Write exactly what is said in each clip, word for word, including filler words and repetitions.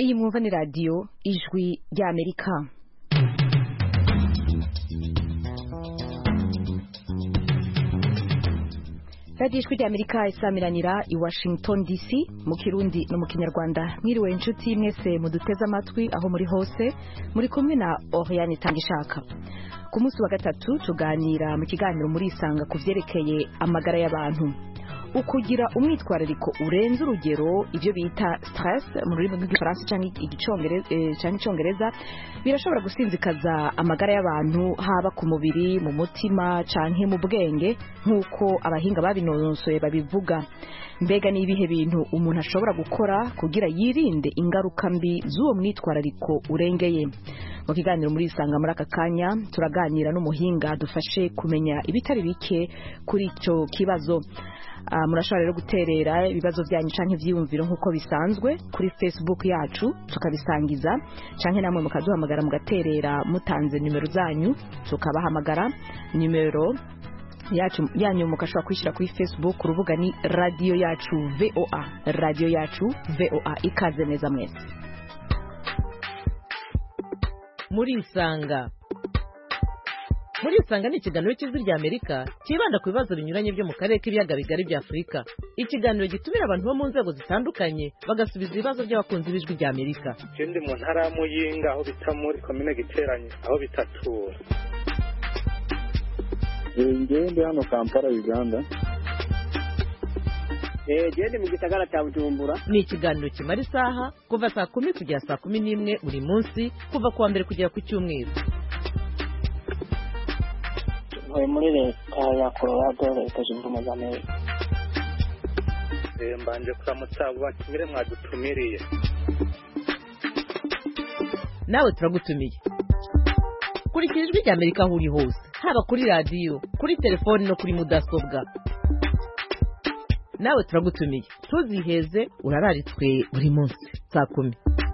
iyi mwumva ni radiyo ijwi ry'Amerika. radiyo ijwi ry'Amerika isamiranira i Washington D C mu Kirundi no mu Kinyarwanda. Mwiriwe inshuti mwese muduteze amatwi aho muri hose, muri kumwe na Oriane Tangishaka. Ku munsi wa gatatu tuganira mu kiganiro muri isanga ku vyerekeye amagara y'abantu. Ukugira umwitwarariko urenze urugero, ivyo bita stress mu rurimi rw'igifaransa canke igicongereza canke icongereza, birashobora gusinzikaza amagara y'abantu, haba ku mubiri, mu mutima canke mu bwenge, nk'uko abahinga babinonosoye babivuga. Mbega ni ibihe bintu umuntu ashobora gukora kugira yirinde ingaruka mbi z'uwo mwitwarariko urengeye? Mu kiganiro muri isanga muri aka kanya turaganira n'umuhinga dufashe kumenya ibitari bike kuri ico kibazo. Uh, murashobora rero guterera ibibazo byanyu canke ivyiyumviro nk'uko bisanzwe kuri Facebook yacu tukabisangiza, canke namwe mukaduhamagara mugaterera mutanze nimero zanyu tukabahamagara. Nimero yacu yanyu mukashobora kwishira kuri Facebook, urubuga ni radio yacu V O A, radio yacu V O A. Ikaze neza mwese muri isanga. Muri isanga ni ikiganiro cy'ijwi ry'Amerika kibanda ku bibazo binyuranye byo mu karere k'ibiyaga bigari bya Afurika. Ikiganiro gitumira abantu bo mu nzego zitandukanye bagasubiza ibibazo by'abakunzi b'ijwi ry'Amerika. Ikindi mu ntara ya Muyinga aho bita muri komine Giteranye aho bitatura. Ngende hano Kampala Uganda. Eh gende mu gisagara cya Bujumbura. Ni ikiganiro kimara isaha kuva saa kumi kugera saa kumi n'imwe buri munsi, kuva kuwa mbere kugera ku cyumweru. Muri leta ya Colorado, leta zunze ubumwe za Amerika. Mbanje kuramutsa batumire mwadutumiriye. Nawe turagutumiye. Kurikira ijwi ry'Amerika aho uri hose, haba kuri radio, kuri telefone no kuri mudasobwa. Nawe turagutumiye. Tuziheze urararitswe buri munsi saa kumi.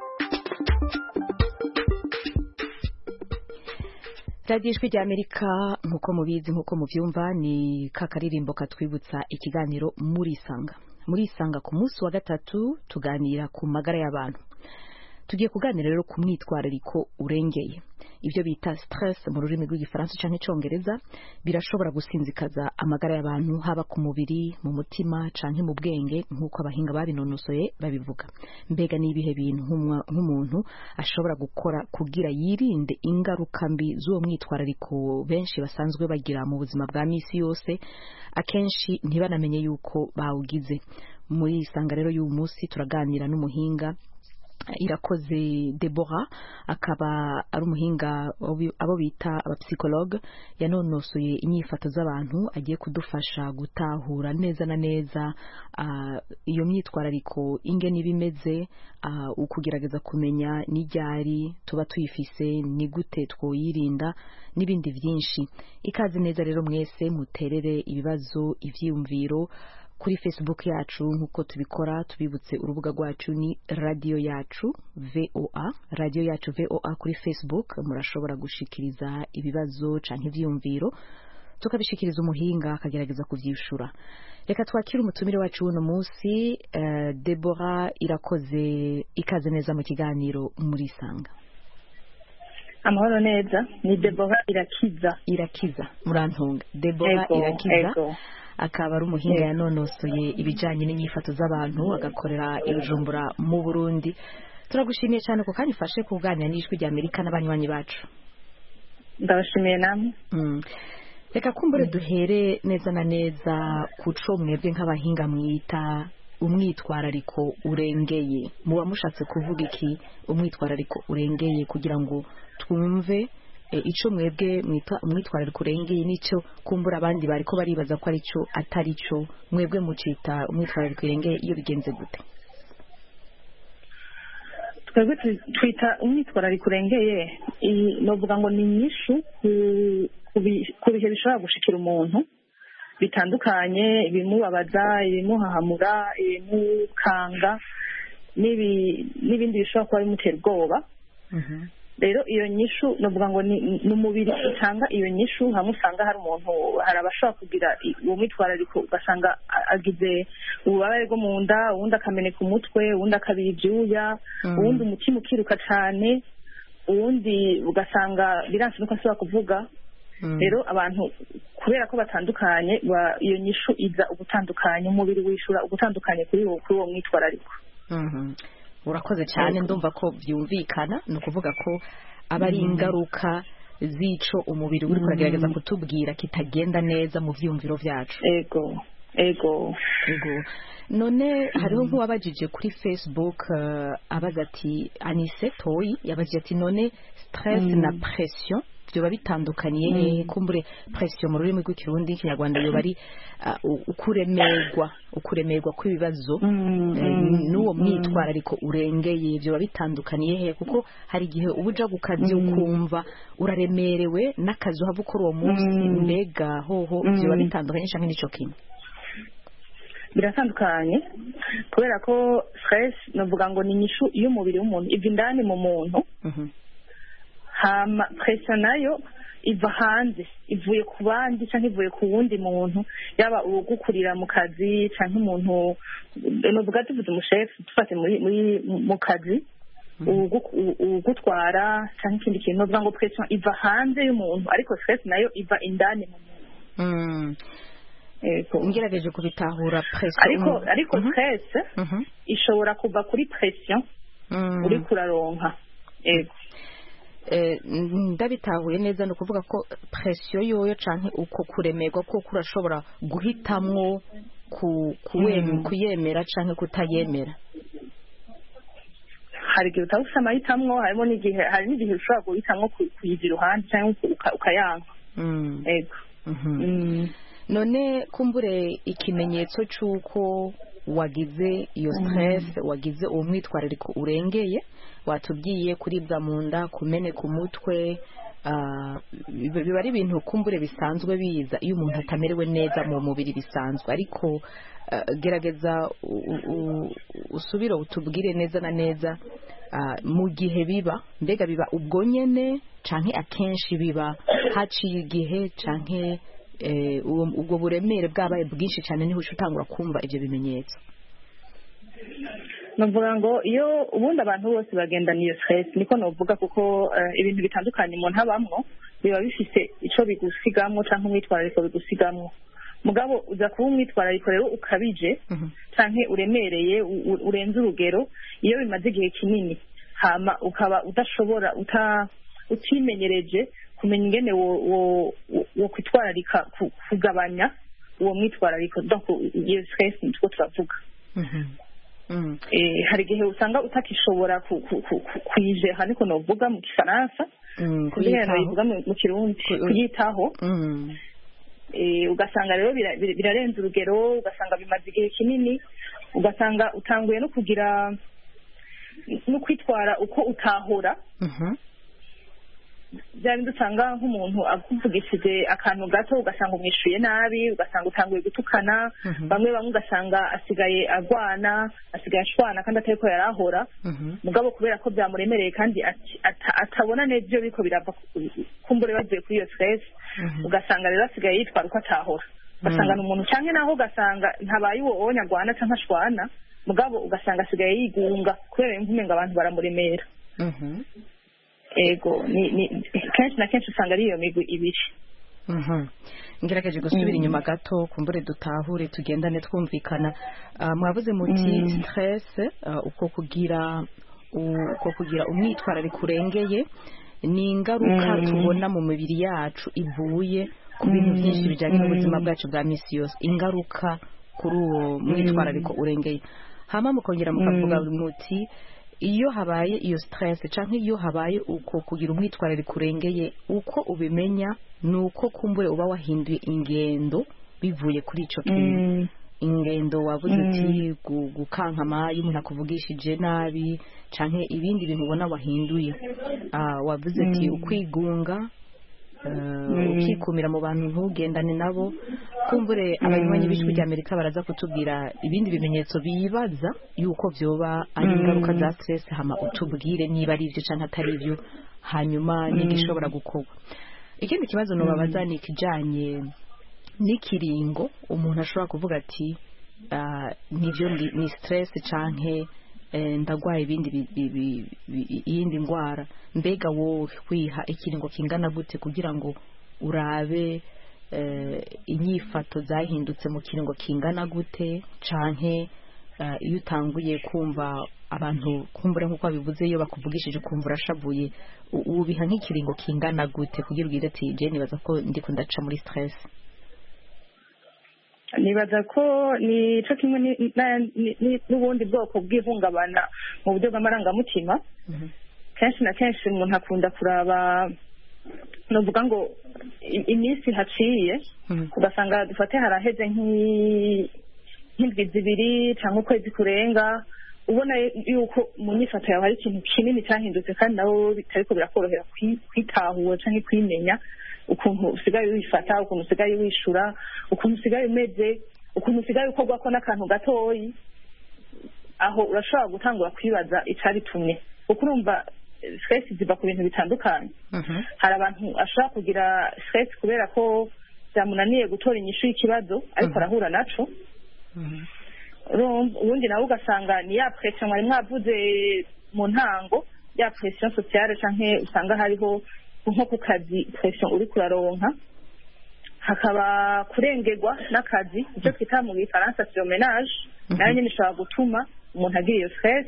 radiyo ijwi ry'Amerika nk'uko mubizi nk'uko muvyumva ni kakaririmbo katwibutsa ikiganiro muri isanga. Muri isanga ku munsi wa gatatu tuganira ku magara y'abantu. Tugiye kuganira rero ku mwitwarariko urengeye. Ivyo bita stress mu rurimi rw'igifaransa canke icongereza, birashobora gusinzikaza amagara y'abantu, haba ku mubiri, mu mutima canke mu bwenge, nk'uko abahinga babinonosoye babivuga. Mbega ni ibihe bintu nk'umuntu ashobora gukora kugira yirinde ingaruka mbi z'uwo mwitwarariko benshi basanzwe bagira mu buzima bwa misi yose, akenshi ntibanamenye yuko bawugize. Muri isanga rero y'uyu munsi turaganira n'umuhinga Irakoze Deborah, akaba ari umuhinga abo bita abapsychologue, yanonosoye inyifato z'abantu, agiye kudufasha gutahura neza na neza uh, iyo myitwarariko ingene bimeze, uh, ukugerageza kumenya n'iryari tuba tuyifise, ni gute twoyirinda n'ibindi vyinshi. Ikaze neza rero mwese muterere ibibazo, ivyiyumviro kuri Facebook yacu nkuko tubikora. Tubibutse urubuga rwacu ni radio yacu V O A, radio yacu V O A kuri Facebook. Murashobora gushikiriza ibibazo canke ivyiyumviro tukabishikiriza umuhinga akagerageza kuvyishura. Reka twakire umutumire wacu uno munsi, uh, Deborah Irakoze. Ikaze neza mu kiganiro muri isanga. Amahoro neza, ni Deborah Irakiza. Irakiza murantunga. Deborah ego, Irakiza ego. Akaba ari umuhinga yanonosoye ibijanye n'inyifato z'abantu, agakorera i Bujumbura mu Burundi. Turagushimiye cyane ko kandi fashe kuganira n'ijwi ry'Amerika n'abanywanyi bacu. Ndabashimiye namwe. Mm. Reka kumbure duhere neza na neza kuco mwebwe nk'abahinga mwita umwitwarariko urengeye. Muba mushatse kuvuga iki umwitwarariko urengeye, kugira ngo twumve E, ico mwebwe mwita umwitwarariko urengeye nico kumbura abandi bariko baribaza ko ari cyo atari cyo. Mwebwe mucita umwitwarariko urengeye iyo bigenze gute? Twebwe twita umwitwarariko urengeye, novuga ngo ni nyishu ku bihe bishobora gushikira umuntu bitandukanye, ibimubabaza, ibimuhahamura, ibimukanga n'ibindi bishobora kuba bimutera ubwoba. rero iyo nyishu novuga ngo ni ni umubiri utanga iyo nyishu hamwe usanga hari umuntu hari abashobora kugira uwo mwitwarariko ugasanga a- agize ububabare bwo mu nda uwundi akameneka umutwe uwundi akabira ibyuya Mm. uwundi umutima ukiruka cyane uwundi ugasanga biranse nuko ashobora kuvuga. Mm. rero abantu kubera ko batandukanye ba- iyo nyishu iza ugutandukanye umubiri wishura ugutandukanye kuri uwo kuri uwo mwitwarariko. Mhm. urakoze cyane ndumva ko byumvikana ni ukuvuga ko aba ari ingaruka z'ico umubiri uri kuragerageza kutubwira kitagenda neza mu vyumviro vyacu. ego ego Ego. None hariho nk'uwabajije kuri Facebook uh, abaza ati Anise Toyi yabajije ati none stress na pression byoba bitandukaniye hehe? Kumbure pression mu rurimi rw'ikirundi n'ikinyarwanda yoba ari uh, ukuremerwa ukuremerwa kw'ibibazo eh, n'uwo mwitwarariko urengeye byoba bitandukaniye hehe? Kuko hari igihe uba uja ku kazi ukumva uraremerewe n'akazi uhava ukora uwo munsi mbega hoho byoba bitandukanye canke n'ico kimwe? biratandukanye kubera ko stress navuga ngo ni inyishu y'umubiri w'umuntu iva indani mu muntu. Mhm. hama pression nayo iva hanze ivuye ku bandi cyangwa ivuye ku wundi muntu yaba ugukurira mu kazi cyangwa umuntu navuga tuvuze umushefu tufate muri muri mu kazi ugu- ugutwara cyangwa ikindi kintu navuga ngo pression iva hanze y'umuntu ariko stress nayo iva indani mu muntu. Mm. Ego. ngerageje kubitahura pression ariko mm. ariko Mhm. stress Mhm. ishobora kuva kuri pression Mm. uri kuraronka. Ego. Eh, ndabitahuye neza ni ukuvuga ko pression yoyo canke uko kuremerwa ko kurashobora guhitamwo ku kuwem- kuyemera canke kutayemera. hari igihe utaba ufite amahitamo harimo n'igihe hari n'igihe ushobora guhitamo ku- kuyiva iruhande cyangwa uka- ukayanka. Mm. Ego. Mhm. Mm. None kumbure ikimenyetso c'uko wagize iyo stress wagize uwo mwitwarariko urengeye watubwiye kuribwa mu nda kumeneka umutwe ah, biba biba ari ibintu kumbure bisanzwe biza iyo umuntu atamerewe neza mu mubiri bisanzwe ariko ah, gerageza u- u- usubire utubwire neza na neza ah, mu gihe biba mbega biba ubwo nyene canke akenshi biba haciye igihe canke eh, uwo- ubwo buremere bwabaye bwinshi cyane niho uca utangura kumva ibyo bimenyetso. navuga ngo iyo ubundi abantu bose bagendana iyo stress niko novuga kuko eh, ibintu bitandukanye umuntu abamwo biba bifise ico bigusigamwo cyangwa umwitwarariko bigusigamwo mugabo uza kuba umwitwarariko rero ukabije Mhm. canke uremereye u- u- urenze urugero iyo bimaze igihe kinini hama ukaba udashobora uta utimenyereje kumenya ingene wo wo- wo- wo kwitwararika ku- kugabanya uwo mwitwarariko donc iyo stress nitwo turavuga. Mhm. Mm. Eh, hari igihe usanga utakishobora ku- ku- ku- ku- kuyijeha niko novuga mu gifaransa Mm, kugira ngo kuyitaho. bivuga mu mu kirundi Ku- kuyitaho. Mm. Eh, ugasanga rero bira- bira- birarenze urugero ugasanga bimaze igihe kinini ugasanga utanguye no kugira no kwitwara uko utahora Mhm. bya bindi usanga nk'umuntu akuvugishije akantu gato ugasanga umwishuye nabi ugasanga utanguye gutukana. Mhm. bamwe bamwe ugasanga asigaye agwana asigaye ashwana kandi atari ko yari ahora Mhm. mugabo kubera ko byamuremereye kandi ati- ata- atabona neza ibyo biriko birava ku- kumbure bavuye kuri iyo stress Mhm. ugasanga rero asigaye yitwara uko atahora ugasanga ni umuntu canke naho ugasanga ntabaye uwo onya agwana canke ashwana mugabo ugasanga asigaye yigunga kubera yumva umenga abantu baramuremera. Mhm. ego ni ni kenshi na kenshi usanga ari iyo migwi ibiri. Mhm. ngerageje gusubira inyuma gato kumbure dutahure tugendane twumvikana. Ah, mwavuze muti stress ah, uko kugira u- uko kugira umwitwarariko urengeye ni ingaruka tubona mu mibiri yacu ivuye ku bintu byinshi bijyanye n'ubuzima bwacu bwa misi yose ingaruka kuri uwo mwitwarariko urengeye hama mukongera mukavuga muti iyo habaye iyo stress canke iyo habaye uko kugira umwitwarariko urengeye uko ubimenya ni uko kumbure uba wahinduye ingendo bivuye kuri ico kintu. Ingendo wavuze uti gu- gukankama iyo umuntu akuvugishije nabi canke ibindi bintu ubona wahinduye. Ah, wavuze ati ukwigunga uh, ukikumira mu bantu ntugendane nabo kumbure abanywanyi b'ijwi ry'Amerika baraza kutubwira ibindi bimenyetso bibaza yuko vyoba ari ingaruka za stress hama utubwire niba ari ivyo canke atari ivyo hanyuma n'igishobora gukorwa. Ikindi kibazo nobabaza ni ikijanye n'ikiringo umuntu ashobora kuvuga ati uh, nivyo ni stress canke eh, ndagwaye ibindi iyindi ndwara, mbega wowe kwiha ikiringo kingana gute kugira ngo urabe eh, inyifato zahindutse mu kiringo kingana gute, canke uh, iyo utanguye kumva abantu kumbura nkuko babivuze iyo bakuvugishije kumva urashavuye, ubiha nk'ikiringo kingana gute kugira ugire ati je nibaza ko ndiko ndaca muri stress? nibaza ko ni cyo kimwe n'ubundi bwoko bw'ihungabana mu buryo bw'amarangamutima. Kenshi na kenshi umuntu akunda kuraba, novuga ngo iminsi haciye ugasanga dufate haraheze nk'indwi zibiri cyangwa ukwezi kurenga, ubona yuko mu nyifato yawe hari ikintu kinini cyahindutse kandi nawe bitariko birakorohera kwitahura cyangwa kwimenya ukuntu usigaye wifata, ukuntu usigaye wishura, ukuntu usigaye umeze, ukuntu usigaye ukorwa ko n'akantu gatoyi. Aho urashobora gutangura kwibaza icaritumye, kuko urumva stress ziva ku bintu bitandukanye. Hari abantu ashobora kugira stress kubera ko byamunaniye gutora inyishu y'ikibazo ariko arahura naco. Ubundi nawe ugasanga ni ya pression mwari mwavuze mu ntango, ya pression sociale canke usanga hariho nko ku kazi pression uri kuraronka, hakaba kurengerwa n'akazi icyo twita mu gifaransa surmenage, nayo nyine ishobora gutuma umuntu agira iyo stress.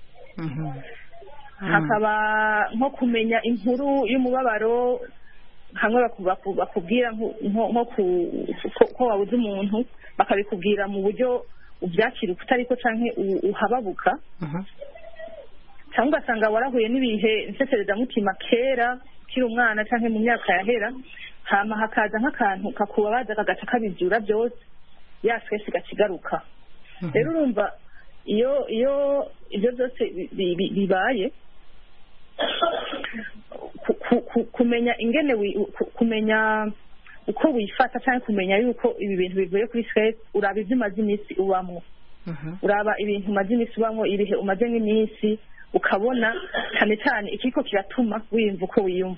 Hakaba nko kumenya inkuru y'umubabaro, hamwe bakubwira nko ko wabuze umuntu bakabikubwira mu buryo ubyakira utariko canke uhababuka, cyangwa ugasanga warahuye n'ibihe nseserezamutima kera ukiri umwana canke mu myaka yahera, hama hakaza nk'akantu kakubabaza kagaca kabivyura byose, ya stress igacigaruka. Rero urumva iyo iyo ibyo byose bibaye, kumenya ingene kumenya uko wifata cyane, kumenya yuko ibi bintu bivuye kuri stress, uraba ivyo umaze iminsi ubamwo, uraba ibintu umaze iminsi ubamwo, ibihe umaze nk'iminsi, ukabona cyane cyane ikiko kiratuma wiyumva uko wiyumva.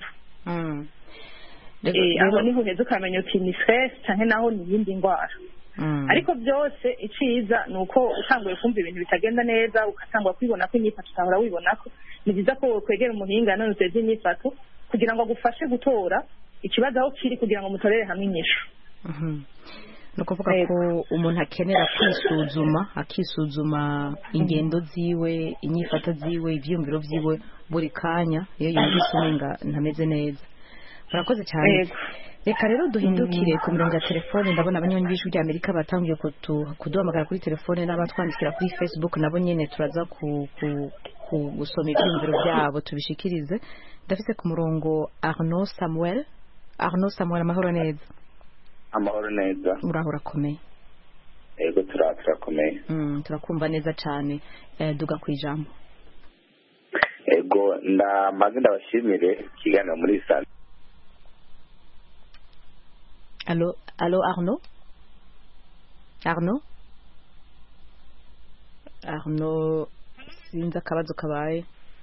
Aho niho uheza ukamenya uti ni stress cyane naho ni iyindi ndwara. Ariko byose iciza ni uko utanguye kumva ibintu bitagenda neza, ugatangwa kwibona ko inyifato utahora wibona ko, ni byiza ko kwegera umuhinga nanone inyifato kugira ngo agufashe gutora ikibazo aho kiri kugira ngo mutorere hamwe inyishu. Ni ukuvuga ko umuntu akenera kwisuzuma, akisuzuma ingendo ziwe, inyifato ziwe, ivyiyumviro vyiwe buri kanya iyo yumvise umenga ntameze neza. Murakoze cyane. Reka rero duhindukire ku mirongo ya telefone. Ndabona abanywanyi b'ijwi rya Amerika batangiye kuduhamagara kuri telefone n'abatwandikira kuri Facebook, nabo nyene turaza ku gusoma ivyiyumviro byabo tubishikirize. Ndafise ku murongo Arnaud Samuel. Arnaud Samuel, amahoro neza? Amahoro neza. Uraho urakomeye? Ego turakomeye. Mm, turakumva neza cyane. Eh, duga kwijambo. Ego ndamaze ndabashimire kiganiro muri sana. Allo, allo Arnaud? Arnaud? Arnaud, sinzi akabazo kabaye.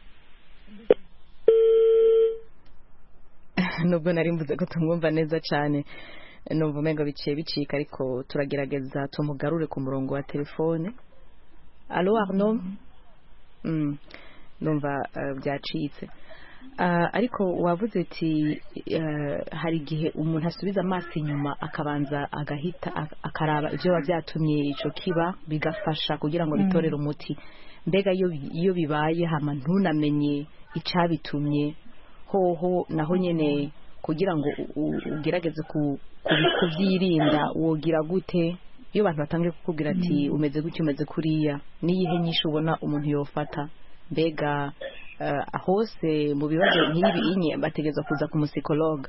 Nubwo nari mvuze ko tumwumva neza cyane, numva umenga biciye bicika, ariko turagerageza tumugarure ku murongo wa telefone. Allo Arnaud? Mm, numva uh, byacitse. Uh, ariko wavuze ati uh, hari igihe umuntu asubiza amaso inyuma akabanza agahita akaraba ibyo bavyatumye ico kiba, bigafasha kugira ngo bitorere umuti. Mbega iyo iyo bibaye hama ntunamenye icabitumye, hoho naho nyene kugira ngo ugerageze kuvyirinda wogira gute? Iyo abantu batangiye kukubwira ati umeze gutya umeze kuriya, niyihe nyisho ubona umuntu yofata? Mbega uh, hose mu bibazo nk'ibi inye bategeza kuza ku musikologa?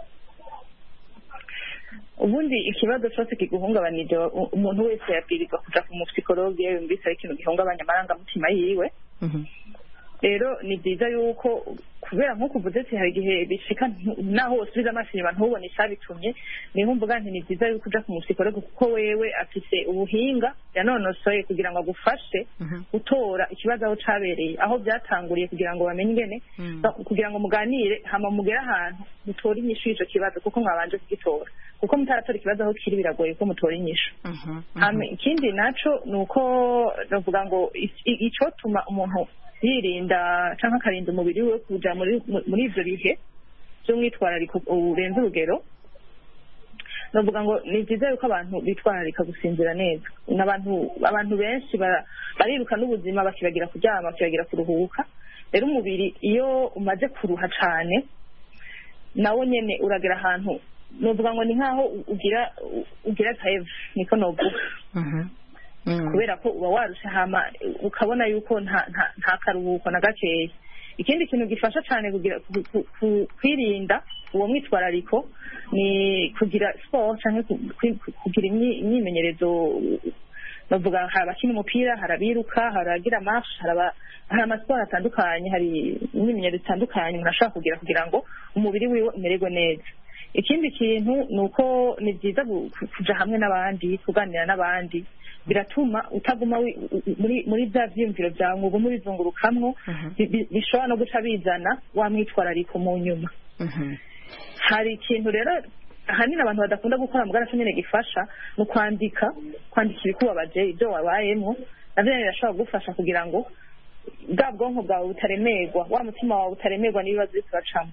Ubundi ikibazo cyose kiguhungabanije umuntu wese yabwirizwa kuja ku musikologa iyo yumvise ikintu gihungabanya amarangamutima yiwe. rero ni byiza yuko kubera nk'uko uvuze ati hari igihe bishika naho usubiza amaso inyuma ntubone icyabitumye niho mvuga nti ni byiza yuko uja ku musikologe kuko wewe afise ubuhinga yanonosoye kugira ngo agufashe gutora ikibazo aho cabereye aho byatanguriye kugira ngo bamenye ingene kugira ngo muganire hama mugere ahantu mutore inyishu y'ico kibazo kuko mwabanje kugitora kuko mutaratora ikibazo aho kiri biragoye ko mutora inyishu ikindi naco ni uko navuga ngo icotuma umuntu yirinda cyangwa akarinda umubiri we kuja muri muri ivyo bihe by'umwitwarariko urenze urugero navuga ngo ni byiza yuko abantu bitwararika gusinzira neza n'abantu abantu benshi bariruka n'ubuzima bakibagira kuryama bakibagira kuruhuka rero umubiri iyo umaze kuruha cane nawo nyene uragera ahantu novuga ngo ni nkaho ugira ugira tayeve niko novuga kubera ko uba warusha hama ukabona yuko nta nta karuhuko na gakeya ikindi kintu gifasha cyane kugira kwirinda uwo mwitwarariko ni kugira sport cyangwa kugira imyimenyerezo bavuga hari abakina umupira hari abiruka hari abagira marche hari amasiporo atandukanye hari imyimenyerezo itandukanye umuntu ashobora kugira kugira ngo umubiri wiwe umererwe neza ikindi kintu ni uko ni byiza kuja hamwe n'abandi kuganira n'abandi biratuma utaguma muri muri bya vyiyumviro byawe ngo ugume ubizungurukamwo bishobora no guca bizana wa mwitwarariko mu nyuma hari ikintu rero ahanini abantu badakunda gukora mugara cyo nyene gifasha ni kwandika kwandika ibikubabaje ibyo wabayemwo navyo birashobora kugufasha kugira ngo bwa bwonko bwawe butaremerwa wa mutima wawe utaremerwa n'ibibazo biri kuracamo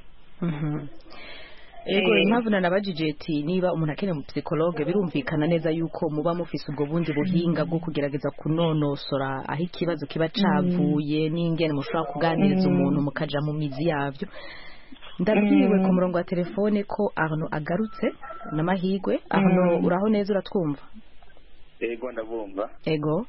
Ego impamvu nanabajije ati niba umuntu akeneye mu psychologue birumvikana neza yuko muba mufise ubwo bundi buhinga bwo kugerageza kunonosora aho ikibazo kiba cavuye n'ingene mushobora kuganiriza umuntu mukaja mu mizi yavyo ndabwiwe ku murongo wa telefone ko Arno agarutse n'amahigwe Arno uraho neza uratwumva Ego ndabumva Ego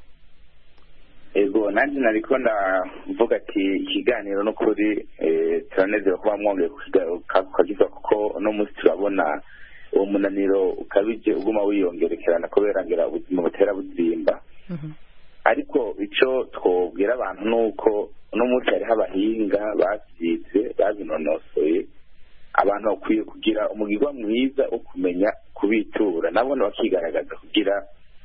Ego nanjye nariko ndavuga ati ikiganiro no kuri turanezera kuba mwongeye kukagiza kuko no munsi turabona uwo munaniro ukabije uguma wiyongerekerana kubera ngira ubuzima butera buzimba ariko ico twobwira abantu nuko no munsi hariho abahinga basize babinonosoye abantu bakwiye kugira umugirwa mwiza wo kumenya kubitura nabone bakigaragaza kugira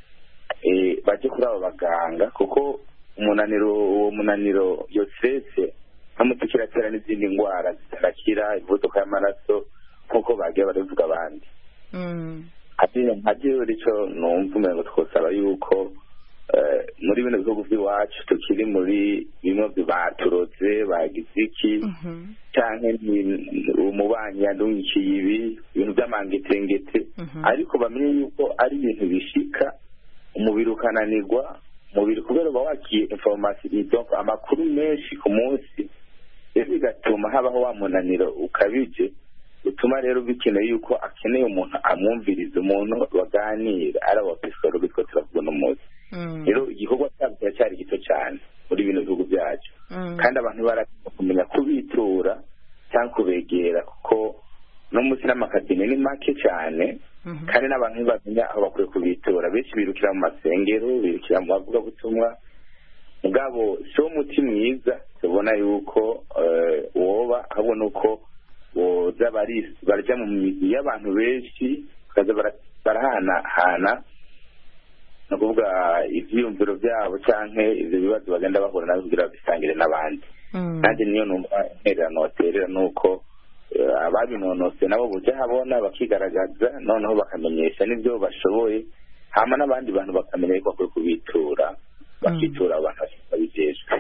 baje kuri abo baganga kuko umunaniro uwo munaniro yo stress nkamuti kiratera n'izindi ndwara zitarakira ivuduka y'amaraso nkuko bagiye baravuga abandi ati ntaje urico numva umengo twosaba yuko muri bino bihugu by'iwacu tukiri muri bimwe baturoze bagize iki canke umubanyi yandungikiye ibi ibintu by'amangitengete ariko bamenye yuko ari ibintu bishika umubiri ukananirwa umubiri kubera uba wakiye information donc amakuru menshi ku munsi rero bigatuma habaho wa munaniro ukabije utuma rero bikeneye yuko akeneye umuntu amwumviriza umuntu baganira ari aba psychologue bitwo turavuga no munsi rero igikorwa cyabo cyari gito cyane muri bino bihugu byacu kandi abantu barakwiye kumenya kubitura cyangwa kubegera kuko no munsi n'amakadini ni make cyane kandi n'abantu bamenya aho bakwiye kubitura benshi birukira mu masengero birukira mu bavuga butumwa mugabo so muti mwiza tubona yuko woba abona uko boza bari barya mu mizi y'abantu benshi kaza barahana hana no kuvuga ivyumviro byabo canke ivyo bibazo bagenda bahura nabyo kugira bisangire n'abandi kandi niyo numva intererano baterera nuko ababinonose nabo bujya habona bakigaragaza noneho bakamenyesha n'ibyo bashoboye hama n'abandi bantu bakamenya ko bakwiye kubitura bakitura abantu babijejwe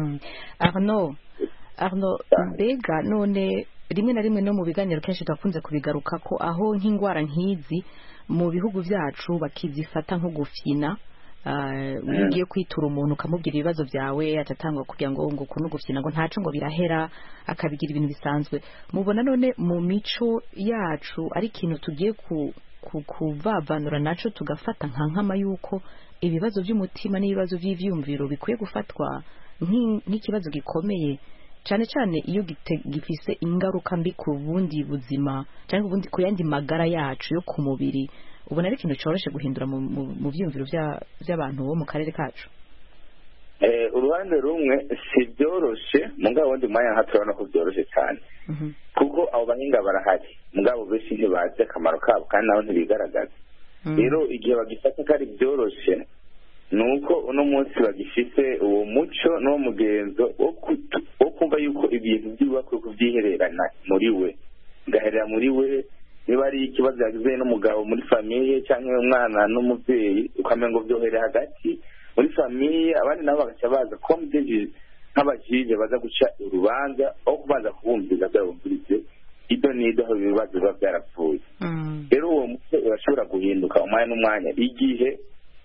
Arno Arno mbega none rimwe na rimwe no mu biganiro kenshi twakunze kubigaruka ko aho nk'ingwara nk'izi mu bihugu byacu bakizifata nko gufyina ugiye kwitura umuntu ukamubwira ibibazo byawe atatangwa kugira ngo ngo kuno gufyina ngo ntaco ngo birahera akabigira ibintu bisanzwe mubona none mu mico yacu ari ikintu tugiye ku kuvavanura naco tugafata nka nkama yuko ibibazo by'umutima n'ibibazo by'ivyumviro bikwiye gufatwa nk'ikibazo gikomeye cyane cyane iyo gifise ingaruka mbi ku bundi buzima cyangwa ubundi ku yandi magara yacu yo ku mubiri ubona ari ikintu cyoroshe guhindura mu byumviro by'abantu bo mu karere kacu uruhande rumwe si byoroshe mugabo wundi mwanya nka turabona ko byoroshe cyane kuko abo bahinga barahari mugabo benshi ntibazi akamaro kabo kandi nabo ntibigaragaza rero igihe bagifata ko ari byoroshe ni uko uno munsi bagifite uwo muco n'uwo mugenzo wo kumva yuko ibintu byubakwe kubyihererana muri we bigaherera muri we niba ari ikibazo yagize n'umugabo muri famiye cyangwa umwana n'umubyeyi ukamenya ngo byoherera hagati muri famiye abandi nabo bagaca baza kuba mubyeyi nk'abajije baza guca urubanza aho kubanza kubumviriza byabumvirize ibyo nido aho ibibazo biba byarapfuye rero uwo muco urashobora guhinduka umwanya n'umwanya igihe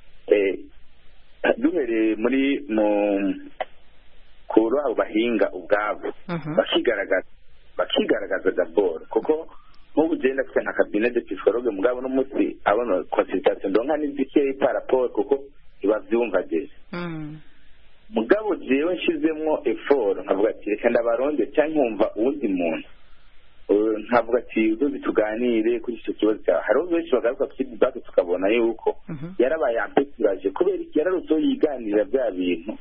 duhereye muri mu kuri abo bahinga ubwabo bakigaragaza bakigaragaza daboro kuko nk'ubu ugenda afite nka kabine de psikologe mugabo n'umunsi abona consultation ndonka n'izikeye paraporo kuko ntibabyumva ageze mugabo jewe nshizemwo effort nkavuga ati reka ndabaronde cyangwa nkumva uwundi muntu nkavuga ati uzozi tuganire kuri icyo kibazo cyawe hariho benshi bagaruka ku feedback tukabona yuko yarabaye ampesuraje kubera iki yararutseho yiganirira bya bintu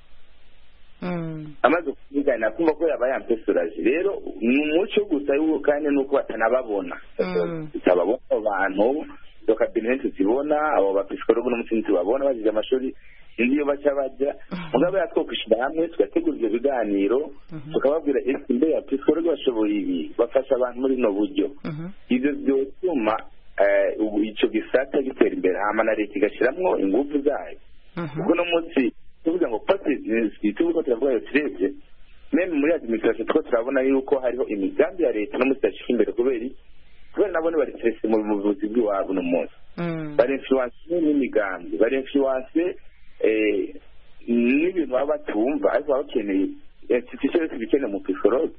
amaze kubiganira kumva ko yabaye ampesuraje rero ni umuco gusa yuko kandi nuko batanababona tutababona abantu izo kabineti tuzibona abo bapsikologe n'umutima tubabona bagize amashuri sinzi iyo baca bajya mugabo yatwokwishyira hamwe tugategura ibyo biganiro tukababwira ese mbe ya psikologe bashoboye ibi bafasha abantu muri no buryo ibyo byotuma icyo gisata gitera imbere hama na leta igashyiramo ingufu zayo kuko no munsi tuvuga ngo pasizi tuvuga turavuga yo turebye meme muri administration tuko turabona yuko hariho imigambi ya leta no munsi yashika imbere kubera kubera nabo bari stress mu buvuzi bw'iwabo no munsi bari influence n'imigambi bari influence eh n'ibintu baba batumva ariko bakeneye institution yose bikeneye mu psychologue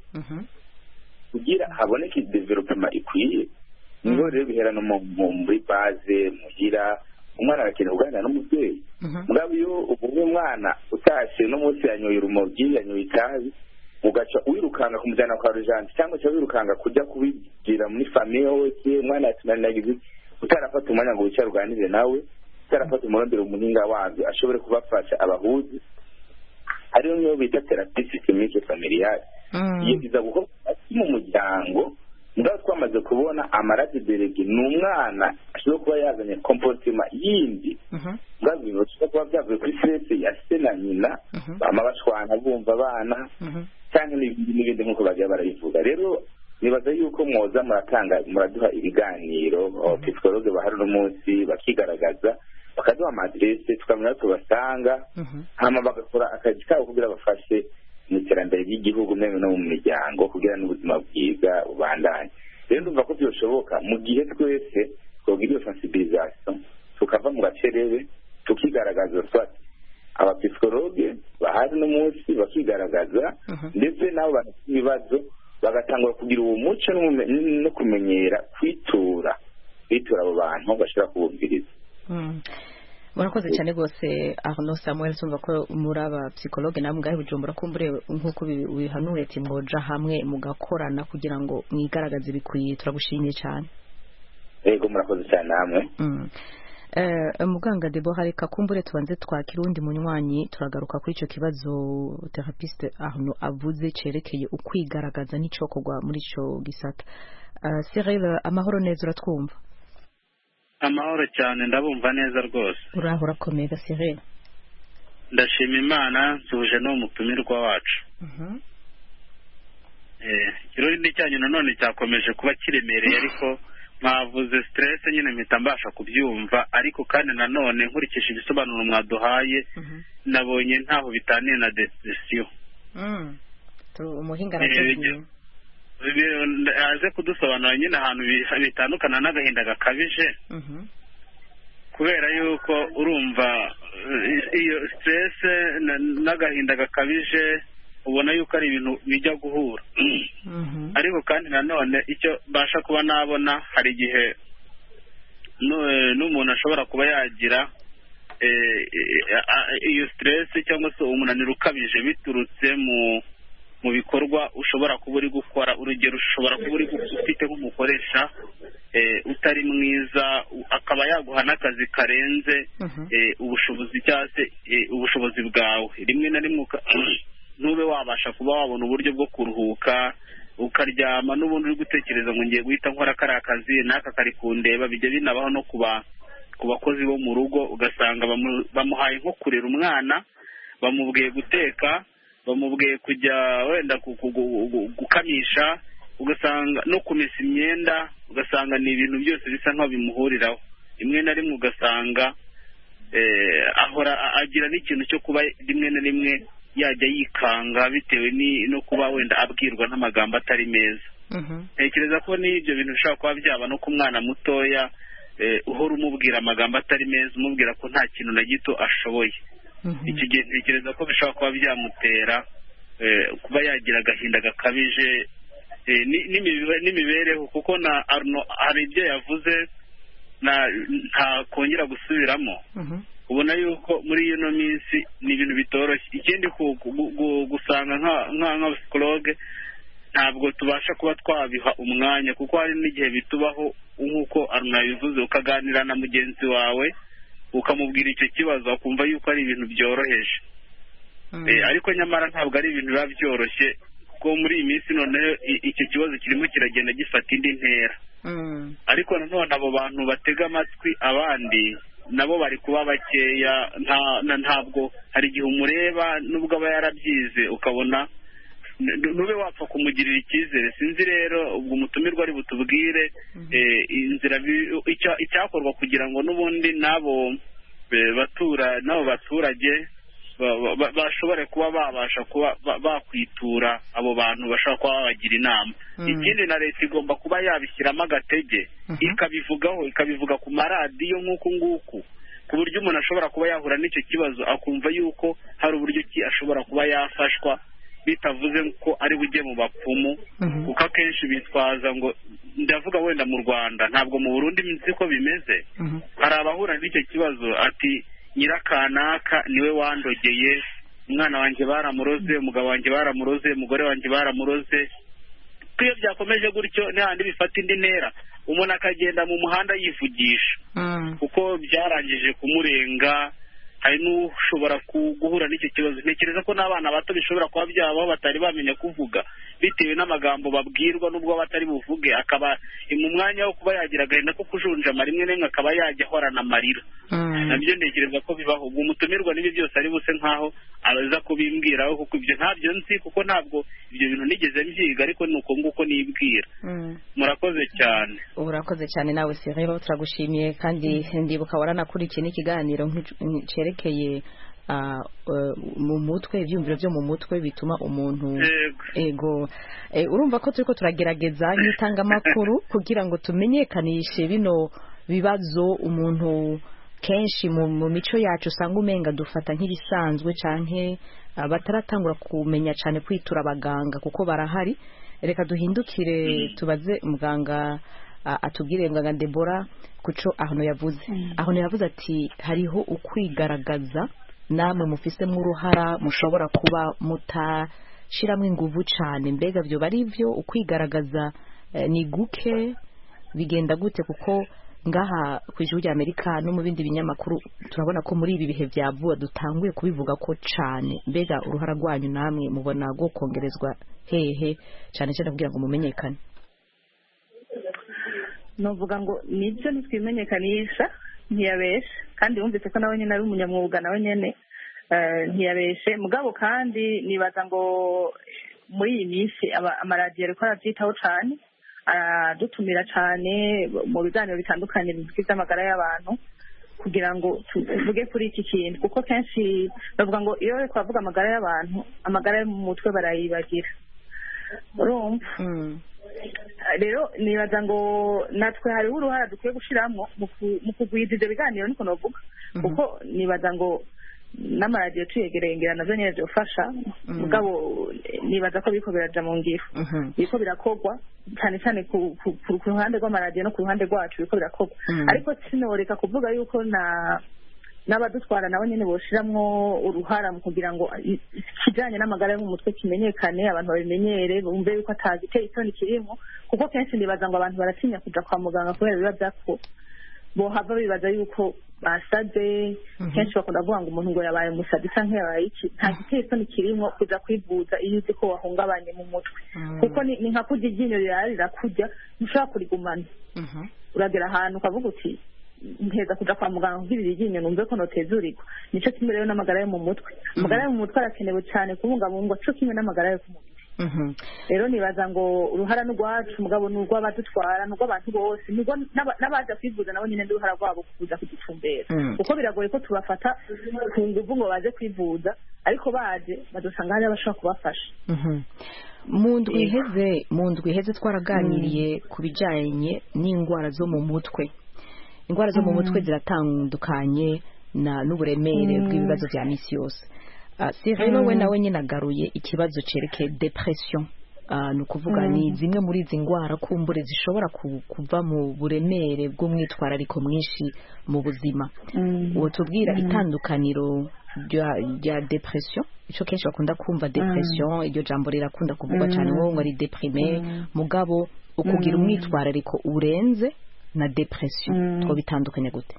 kugira haboneke development ikwiye niho rero biherana mu muri base mugira umwana arakeneye kuganira n'umubyeyi mugabo iyo ubuye umwana utashe no munsi yanyoye urumogi yanyoye itabi ugaca wirukanga kumujyana kwa rujanti cyangwa se wirukanga kujya kubigira muri famiye hose umwana yatunaniragize utarafata umwanya ngo wicare uganire nawe utarafata umurondero umuhinga wabyo ashobore kubafasha abahuzi ariyo niyo bita therapie systemique familiale iyo biza gukora mu muryango mugabo twamaze kubona amarade derege ni umwana ashobora kuba yazanye comportement yindi mugabo bishobora kuba byavuye kuri stress ya se na nyina bama bashwana bumva abana cyangwa n'ibindi nk'uko bagiye barabivuga rero nibaza yuko mwoza muratanga muraduha ibiganiro psikologe bahari no munsi bakigaragaza bakaduha amadresse tukamenya tubasanga hama bagakora akazi kabo kugira bafashe mu iterambere ry'igihugu meme no mu miryango kugira n'ubuzima bwiza ubandanye rero ndumva ko byoshoboka mu gihe twese twogira iyo sensibilisation tukava mu gacerere tukigaragaza twati abapsikologe bahari no munsi bakigaragaza ndetse nabo bafite ibibazo bagatangura kugira uwo muco no kumenyera kwitura kwitura abo bantu bashobora kubumviriza murakoze cyane rwose Arnaud Samuel tumva ko muri aba psikologe namwe ngahe bujumbura kumbure nk'uko bihanuye ati mwoja hamwe mugakorana kugira ngo mwigaragaze bikwiye turagushimiye cyane yego murakoze cyane namwe eh muganga Deborah reka kumbure tubanze twakira undi munywanyi turagaruka kuri ico kibazo therapiste Arnaud avuze cerekeye ukwigaragaza n'icokorwa muri ico gisata. uh, Cyril amahoro neza uratwumva? Amahoro cyane ndabumva neza rwose. Uraho urakomeye Cyril? Ndashima Imana tuje no mutumirwa wacu. Mhm. Eh kirori ndicyanyu nanone cyakomeje kuba kiremereye ariko mwavuze stress nyine mpita mbasha kubyumva ariko kandi nanone nkurikije ibisobanuro mwaduhaye nabonye ntaho bitaniye na depression. Mhm. To umuhinga arateguye. Aze kudusobanura nyine ahantu bitandukana n'agahinda gakabije. Mhm. Kubera yuko urumva iyo stress n'agahinda gakabije ubona yuko ari ibintu bijya guhura. Ariko kandi nanone icyo basha kuba nabona hari igihe n'umuntu ashobora kuba yagira iyo stress cyangwa se umunaniro ukabije biturutse mu mu bikorwa ushobora kuba uri gukora. Urugero ushobora kuba uri ufite nk'umukoresha utari mwiza akaba yaguha n'akazi karenze ubushobozi cyangwa se ubushobozi bwawe. Rimwe na rimwe ntube wabasha kuba wabona uburyo bwo kuruhuka ukaryama n'ubundi uri gutekereza ngo ngiye guhita nkora kariya kazi n'aka kari kundeba. Bijya binabaho no kuba ku bakozi bo mu rugo, ugasanga bamuhaye nko kurera umwana, bamubwiye guteka, bamubwiye kujya wenda gukamisha, ugasanga no kumesa imyenda, ugasanga ni ibintu byose bisa nk'aho bimuhuriraho. Rimwe na rimwe ugasanga ahora agira n'ikintu cyo kuba rimwe na rimwe yajya yikanga bitewe no kuba wenda abwirwa n'amagambo atari meza. Ntekereza ko n'ibyo bintu bishobora kuba byaba no ku mwana mutoya, uhora umubwira amagambo atari meza, umubwira ko nta kintu na gito ashoboye. Iki gihe ntekereza ko bishobora kuba byamutera kuba yagira agahinda gakabije n'imibereho, kuko na Arno hari ibyo yavuze nta kongera gusubiramo. Ubona yuko muri ino minsi ni ibintu bitoroshye. Ikindi gusanga nk'abapsikologe ntabwo tubasha kuba twabiha umwanya, kuko hari n'igihe bitubaho nk'uko Arno yabivuze, ukaganira na mugenzi wawe ukamubwira icyo kibazo akumva yuko ari ibintu byoroheje. Ariko nyamara ntabwo ari ibintu biba byoroshye, kuko muri iyi minsi noneho icyo kibazo kirimo kiragenda gifata indi ntera. Ariko nanone abo bantu batega amatwi abandi nabo bari kuba bakeya. Ntabwo hari igihe umureba nubwo aba yarabyize ukabona nube wapfa kumugirira icyizere. Sinzi rero ubwo umutumirwa ari butubwire inzira icyakorwa kugira ngo n'ubundi nabo batura nabo baturage bashobore kuba babasha kuba bakwitura abo bantu bashobora kuba babagira inama. Ikindi na leta igomba kuba yabishyiramo agatege, ikabivugaho, ikabivuga ku maradiyo nk'uku nguku, ku buryo umuntu ashobora kuba yahura n'icyo kibazo akumva yuko hari uburyo ki ashobora kuba yafashwa, bitavuze ko ari bujye mu bapfumu. Kuko akenshi bitwaza ngo, ndavuga wenda mu Rwanda, ntabwo mu Burundi nzi ko bimeze. Hari abahura n'icyo kibazo ati nyirakanaka niwe wandogeye, umwana wanjye baramuroze, umugabo wanjye baramuroze, umugore wanjye baramuroze. Iyo byakomeje gutyo n'ahandi bifata indi ntera, umuntu akagenda mu muhanda yivugisha kuko byarangije kumurenga. Hari n'ushobora guhura n'icyo kibazo. Ntekereza ko n'abana bato bishobora kuba byabaho batari bamenya kuvuga bitewe n'amagambo babwirwa, n'ubwo batari buvuge, akaba mu mwanya wo kuba yagira agahinda ko kujunjama, rimwe na rimwe akaba yajya ahorana amarira. Nabyo ntekereza ko bibaho. Ubwo umutumirwa n'ibyo byose ari buse nk'aho abaza kubimbwiraho, kuko ibyo ntabyo nzi, kuko ntabwo ibyo bintu nigeze mbyiga, ariko ni uko nguko nibwira. Murakoze cyane. Urakoze cyane nawe Cyril, turagushimiye. Kandi ndibuka waranakurikiye n'ikiganiro cyerekeye mu mutwe, ibyumviro byo mu mutwe bituma umuntu ego. Urumva ko turiko turagerageza nk'itangamakuru kugira ngo tumenyekanishe bino bibazo umuntu kenshi mu mico yacu usanga umenga dufata nk'ibisanzwe, canke bataratangura kumenya cyane kwitura abaganga kuko barahari. Reka duhindukire tubaze muganga atubwire, muganga Deborah, kuco aho yavuze aho yavuze ati hariho ukwigaragaza namwe mufisemo uruhara, mushobora kuba mutashiramwe inguvu cyane. Mbega byo bari byo ukwigaragaza ni guke, bigenda gute? Kuko ngaha ku ijuru rya Amerika no mu bindi binyamakuru turabona ko muri ibi bihe bya vuba dutanguye kubivuga ko cyane. Mbega uruhara rwanyu namwe mubona go kongerezwa hehe cyane cyane kugira ngo mumenyekane? Novuga ngo nibyo ntitwimenyekanisha, ntiyabeshe, kandi wumvise ko nawe nyine ari umunyamwuga, nawe nyine ntiyabeshe. Mugabo kandi nibaza ngo muri iyi minsi amaradiyo ariko arabyitaho cyane, aradutumira cyane mu biganiro bitandukanye bivuga amagara y'abantu, kugira ngo tuvuge kuri iki kintu. Kuko kenshi bavuga ngo iyo bari kuvuga amagara y'abantu, amagara yo mu mutwe barayibagira. Urumva? Rero nibaza ngo natwe hariho uruhara dukwiye gushyiramo mu kugwiza ibyo biganiro, niko navuga. Kuko nibaza ngo n'amaradiyo tuyegerengera nabyo nyine byofasha. Mugabo nibaza ko biriko biraja mu ngiro, biriko birakogwa cyane cyane ku ruhande rw'amaradiyo no ku ruhande rwacu biriko birakogwa. Ariko sinoreka kuvuga yuko na n'abadutwara nabo nyine boshiramwo uruhara mu kugira ngo ikijanye n'amagara yo mu mutwe kimenyekane, abantu babimenyere, bumve yuko atagiteye isoni kirimo, kuko kenshi nibaza ngo abantu baratinya kuja kwa muganga kubera biba vyako bohava bibaza yuko basaze. Kenshi bakunda kuvuga ngo umuntu ngo yabaye umusazi canke yabaye iki, nta giteye isoni kirimo kuja kwivuza iyo uzi ko wahungabanye mu mutwe, kuko ni nka kurya iryinyo rirara rirakurya ntushobora kurigumana. Uragera ahantu ukavuga uti nteza kuja kwa muganga kugira iryinyo numve ko notezurirwa. Nico kimwe rero n'amagara yo mu mutwe, amagara yo mu mutwe arakenewe cyane kubungabungwa co kimwe n'amagara yo ku mubiri. Rero nibaza ngo uruhara n'urwacu mugabo n'urw'abadutwara n'urw'abantu bose n'abaza kwivuza nabo nyine n'uruhara rwabo kuza kuducumbera, kuko biragoye ko tubafata ku nguvu ngo baze kwivuza, ariko baje badusanga hari abashobora kubafasha. Mu ndwi iheze mu ndwi iheze twaraganiriye ku bijyanye n'indwara zo mu mutwe. Indwara zo mu mutwe ziratandukanye n'uburemere bw'ibibazo bya misi yose. Cyril we nawe nyine agaruye ikibazo cerekeye depression, ni ukuvuga ni zimwe muri izi ndwara kumbure zishobora kuva mu buremere bw'umwitwarariko mwinshi mu buzima. Uwo tubwira itandukaniro rya depression, icyo kenshi bakunda kumva depression, iryo jambo rirakunda kuvugwa cyane wowe ngo ari deprime, mugabo ukugira umwitwarariko urenze na depression two bitandukanye gute?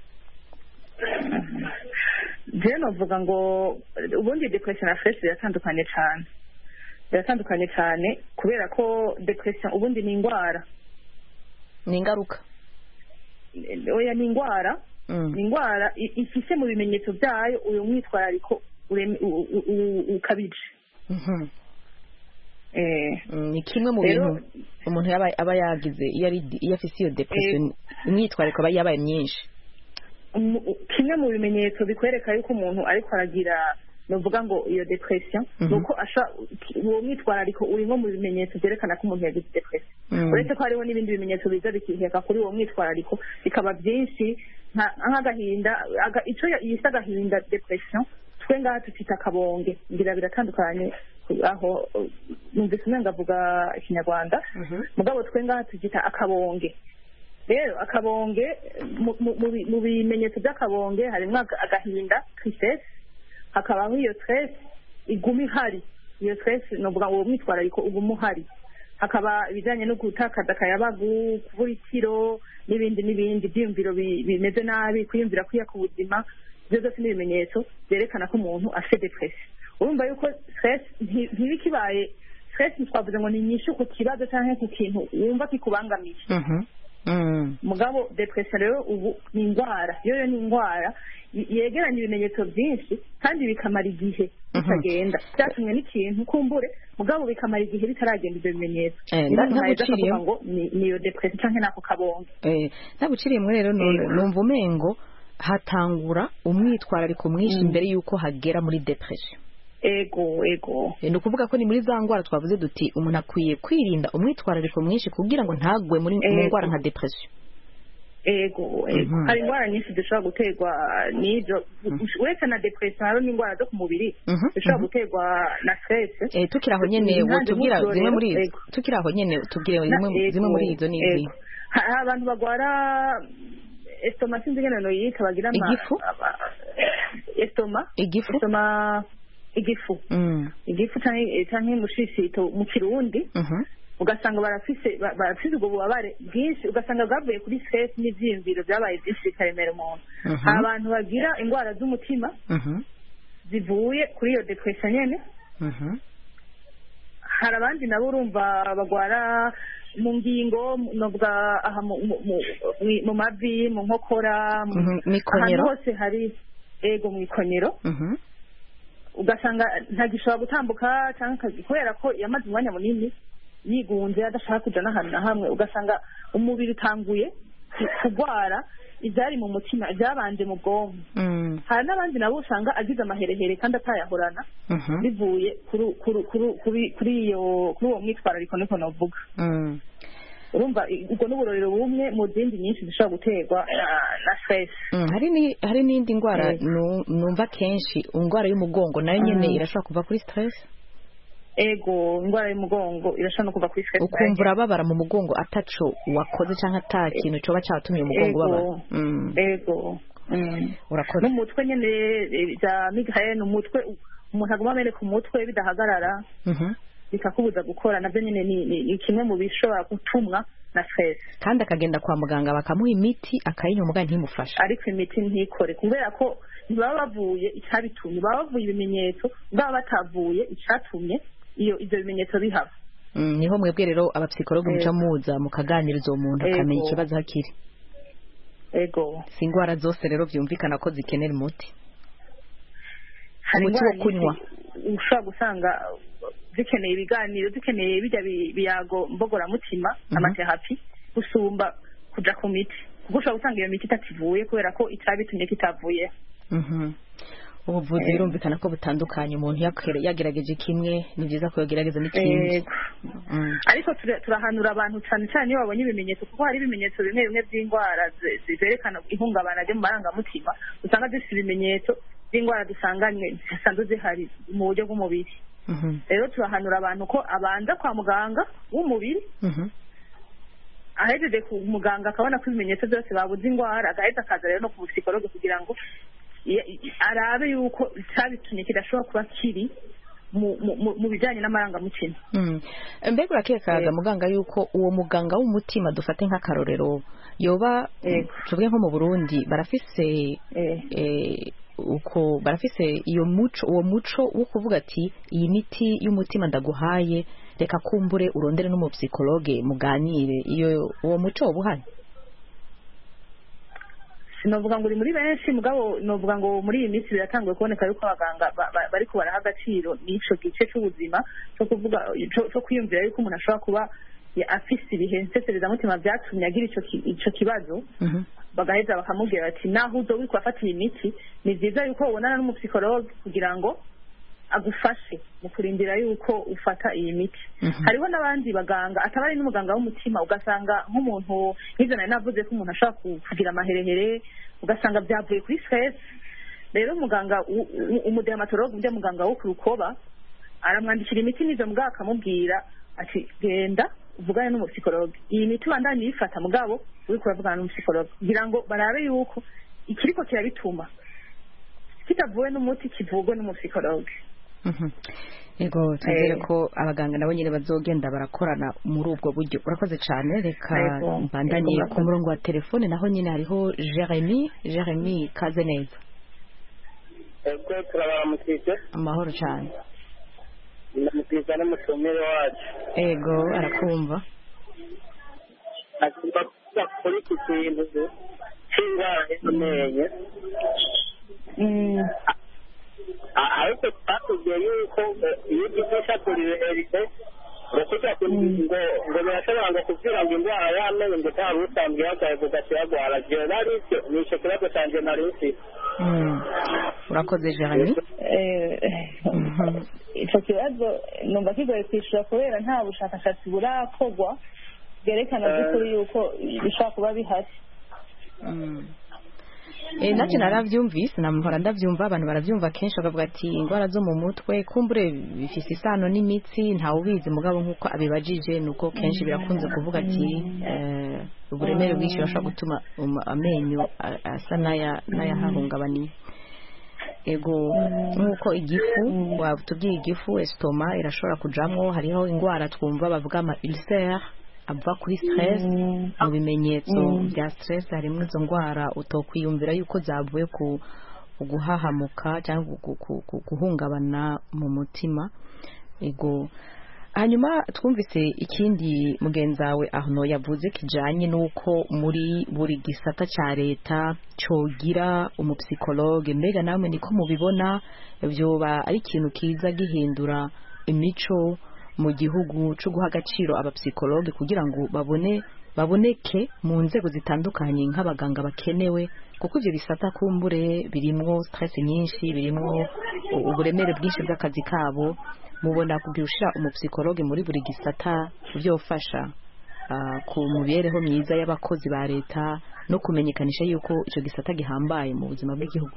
Je novuga ngo ubundi depression na stress biratandukanye cyane, biratandukanye cyane kubera ko depression ubundi ni indwara, ni ingaruka. Oya, ni indwara, ni indwara ifise mu bimenyetso byayo uyu mwitwarariko ukabije. Ni kimwe mu bintu umuntu aba yagize iyo afise iyo depression, imyitwarariko aba yabaye myinshi. Kimwe mu bimenyetso bikwereka yuko umuntu ariko aragira novuga ngo iyo depression nuko asha uwo mwitwarariko uri nko mu bimenyetso byerekana ko umuntu yagize depression. Uretse ko hariho n'ibindi bimenyetso biza bikiheka kuri uwo mwitwarariko bikaba byinshi nk'agahinda, icyo yise agahinda depression twe ngaha tutita akabonge, ngira biratandukanye aho numvise umenga avuga ikinyarwanda, mugabo twe ngaha tukita akabonge. Rero akabonge mu bimenyetso by'akabonge harimo agahinda tristesse, hakabaho iyo stress iguma ihari, iyo stress novuga ngo umwitwarariko uguma uhari, hakaba ibijyanye no gutakaza akayabagu, kubura ikiro n'ibindi n'ibindi byiyumviro bimeze nabi, kwiyumvira kwiya ku buzima, ibyo byose ni ibimenyetso byerekana ko umuntu afite depression. Urumva yuko stress ntibikibaye stress twavuze ngo ni nyinshi ku kibazo cyangwa ku kintu wumva kikubangamiye. Mugabo depression rero ubu ni indwara, yoyo ni indwara yegeranya ibimenyetso byinshi kandi bikamara igihe bitagenda, byatumwe n'ikintu kumbure, mugabo bikamara igihe bitaragenda ibyo bimenyetso. Ndaguciriye ngo ni iyo depression cyangwa nako kabonge. Ndaguciriye mwe rero numva umengo hatangura umwitwarariko mwinshi imbere yuko hagera muri depression. Ego ego ni ukuvuga ko ni muri za ndwara twavuze duti umuntu akwiye kwirinda umwitwarariko mwinshi kugira ngo ntagwe muri ndwara nka depression. Ego ego hari indwara nyinshi zishobora guterwa n'ibyo, uretse na depression hari n'indwara zo ku mubiri zishobora guterwa na stress. Eh tukiri aho nyene wotubwira zimwe muri izo, tukiri aho nyene tubwire zimwe muri izo ni izi. Hari abantu bagwara estoma, sinzi ngene no yita, bagira igifu estoma igifu estoma igifu igifu canke mushishito mu Kirundi, ugasanga barafise barafise ubwo bubabare bwinshi, ugasanga bwavuye kuri stress n'ivyiyumviro byabaye byinshi bikaremera umuntu. Abantu bagira indwara z'umutima zivuye kuri iyo depression nyene. Hari abandi nabo urumva bagwara mu ngingo, novuga aha mu mavi, mu nkokora, ahantu hose hari ego mu ikonyero, ugasanga ntagishobora gutambuka cyangwa akazi kubera ko yamaze umwanya munini yigunze adashaka kuja n'ahantu na hamwe, ugasanga umubiri utanguye kugwara ibyari mu mutima byabanje mu bwonko. Hari n'abandi nabo usanga agize amaherehere kandi atayahorana bivuye kuri iyo kuri uwo mwitwarariko niko navuga. Urumva ubwo n'uburorero bumwe mu zindi nyinshi zishobora guterwa na stress. Hari n'indi ndwara numva kenshi, indwara y'umugongo nayo nyine irashobora kuva kuri stress. Ego indwara y'umugongo irashobora no kuva kuri stress. Ukumva urababara mu mugongo ataco wakoze cyangwa ata kintu coba cyatumye umugongo ubabara. Ego urakoze n'umutwe nyene bya migraine umutwe umuntu aguma ameneka umutwe bidahagarara bikakubuza gukora nabyo nyine ni kimwe mu bishobora gutumwa na stress kandi akagenda kwa muganga bakamuha imiti akayinywa muganga ntimufasha ariko imiti ntikore kubera ko ntibaba bavuye icyabitumye baba bavuye ibimenyetso baba batavuye icyatumye iyo ibyo bimenyetso bihaba niho mwebwe rero abapsikologe muca muza mukaganiriza uwo muntu akamenya ikibazo hakiri ego si indwara zose rero byumvikana ko zikenera umuti umuti wo kunywa ushobora gusanga zikeneye ibiganiro zikeneye bijya biyago mbogoramutima amaterapi gusumba kuja ku miti kuko ushobora gusanga iyo miti itakivuye kubera ko itabitumye kitavuye ubuvuzi birumvikana ko butandukanye umuntu yagerageje kimwe ni byiza ko yagerageza n'ikindi ariko turahanura abantu cyane cyane iyo babonye ibimenyetso kuko hari ibimenyetso bimwe bimwe by'indwara zerekana ihungabana ryo mu marangamutima usanga zifite ibimenyetso by'indwara dusanganywe zisanzwe zihari mu buryo bw'umubiri rero turahanura abantu ko abanza kwa muganga w'umubiri ahejeje ku muganga akabona ko ibimenyetso byose babuze indwara agahita akaza rero no ku psikologe kugira ngo arabe yuko icyabitumye kidashobora kuba kiri mu bijyanye n'amarangamutima mbega urakekaga muganga yuko uwo muganga w'umutima dufate nk'akarorero yoba tuvuge nko mu Burundi barafise uko barafise iyo muco uwo muco wo kuvuga ati iyi miti y'umutima ndaguhaye reka kumbure urondere n'umupsikologe muganire iyo uwo muco ubuhari sinovuga ngo uri muri benshi mugabo novuga ngo muri iyi minsi biratanguye kuboneka yuko abaganga bari kubaraha agaciro n'ico gice c'ubuzima cyo kuvuga cyo kwiyumvira yuko umuntu ashobora kuba afise ibihe nseserezamutima byatumye agira ico kibazo bagaheza bakamubwira bati naho uzo wiko afata iyi miti ni byiza yuko ubonana n'umupsikologe kugira ngo agufashe mu kurindira yuko ufata iyi miti hariho n'abandi baganga ataba ari n'umuganga w'umutima ugasanga nk'umuntu nk'ibyo nari navuze ko umuntu ashobora kugira amaherehere ugasanga byavuye kuri stress rero umuganga umudermatologe ujya muganga wo ku rukoba aramwandikira imiti n'izo mugabo akamubwira ati genda uvugane n'umupsikologe iyi miti bandanye yifata mugabo uri kuravugana n'umupsikologe kugira ngo barabe yuko ikiriko kirabituma kitavuwe n'umuti kivugwe n'umupsikologe yego tuzere ko abaganga nabo nyine bazogenda barakorana muri ubwo buryo urakoze cyane reka mbandanye ku murongo wa telefone naho nyine hariho Jeremy Jeremy kaze neza ego turabaramukije amahoro cyane ndamukiriza n'umutumire wacu ego arakumva akumva kuvuga kuri iki kintu cy'indwara y'amenyo ariko twatubwiye yuko iyo ugize ishati rirerire ngo kujya ngo ngo birashobora ngo kugira ngo indwara y'amenyo ngo utari usanzwe ihagaye ugahita uyagwara jewe nari icyo ni icyo kibazo cyanjye nari mfite urakoze Jeremy icyo kibazo numva kigoye kwishyura kubera nta bushakashatsi burakorwa bwerekana by'ukuri yuko bishobora kuba bihari Eh nacyo naravyumvise namuhora ndavyumva abantu baravyumva kenshi bakavuga ati indwara zo mu mutwe kumbure bifise isano n'imitsi nta ubizi mugabo nkuko abibajije nuko kenshi birakunze kuvuga ati eh uburemere bwinshi bashobora gutuma amenyo asa naya naya hahungabaniye ego nkuko igifu watubwiye igifu estoma irashobora kujamwo hariho indwara twumva bavuga ama ulcer ava kuri stress mu bimenyetso bya stress harimo izo ndwara utokwiyumvira yuko zavuye ku guhahamuka cyangwa guhungabana mu mutima ego hanyuma twumvise ikindi mugenzawe aho yavuze kijanye nuko muri buri gisata cya leta cogira umupsikologe mbega namwe niko mubibona byoba ari ikintu kiza gihindura imico mu gihugu cyo guha agaciro abapsikologe kugira ngo babone baboneke mu nzego zitandukanye nk'abaganga bakenewe kuko ibyo bisata kumbure birimwo stress nyinshi birimwo uburemere bwinshi bw'akazi kabo mubona kugira ushira umupsikologe muri buri gisata byofasha uh, ku mibereho myiza y'abakozi ba leta no kumenyekanisha yuko icyo gisata gihambaye mu buzima bw'igihugu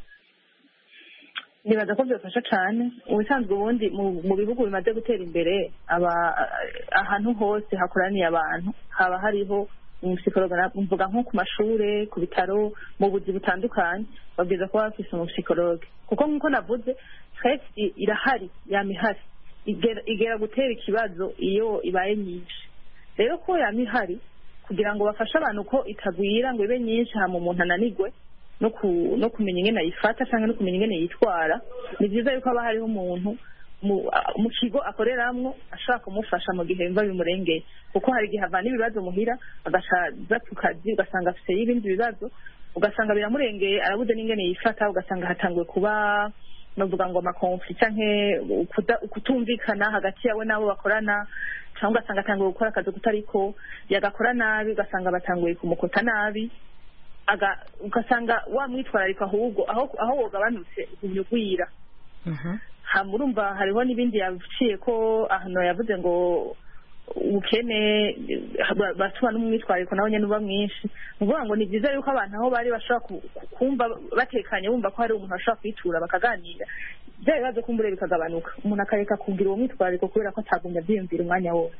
nibaza ko byafasha cyane ubusanzwe ubundi mu bihugu bimaze gutera imbere aba ahantu hose hakoraniye abantu haba hariho umusipsikologe mvuga nko ku mashure ku bitaro mu buzi butandukanye babwiza kuba bafise umusipsikologe kuko nk'uko navuze stress irahari yama ihari igera gutera ikibazo iyo ibaye nyinshi rero ko yama ihari kugira ngo bafashe abantu ko itagwira ngo ibe nyinshi hama umuntu ananigwe no ku no kumenya ingene ayifata cyangwa no kumenya ingene yitwara ni byiza yuko haba hariho umuntu mu kigo akoreramwo ashaka kumufasha mu gihe yumva bimurengeye kuko hari igihe avana ibibazo muhira agasaza ku kazi ugasanga afite y'ibindi bibazo ugasanga biramurengeye arabuze n'ingene yifata ugasanga hatanguye kuba novuga ngo amakonfli canke kutumvikana hagati yawe n'abo bakorana cyangwa ugasanga atanguye gukora akazi kutariko yagakora nabi ugasanga batanguye kumukota nabi aga ugasanga wamwitwararika ahubwo aho aho wogabanutse unyugwira hamurumva hariho n'ibindi yaciye ko ahantu yavuze ngo ubukene batuma n'umwitwariko nawe nyene uba mwinshi uvuga ngo ni byiza yuko abantu aho bari bashobora kumva batekanye bumva ko hari umuntu ashobora kwitura bakaganira bya bibazo kumbure bikagabanuka umuntu akareka kugira uwo mwitwariko kubera ko atagumya byiyumvira umwanya wose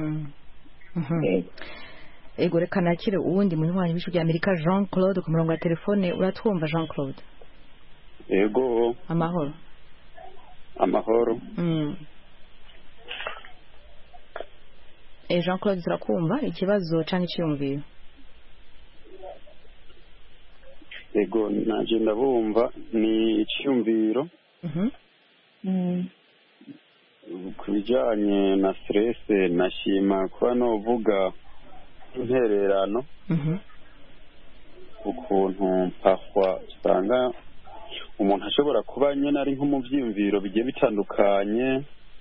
ego reka nakire uwundi munywanyi w'ijwi ry'Amerika Jean Claude ku murongo wa telefone uratwumva Jean Claude ego amahoro amahoro mm. e Jean Claude turakumva ikibazo canke iciyumviro ego naje ndabumva ni iciyumviro mhm mm. ku bijanye na stress nashima kuba novuga intererano mhm ukuntu parfois usanga umuntu ashobora kuba nyene ari nko mu vyiyumviro bigiye bitandukanye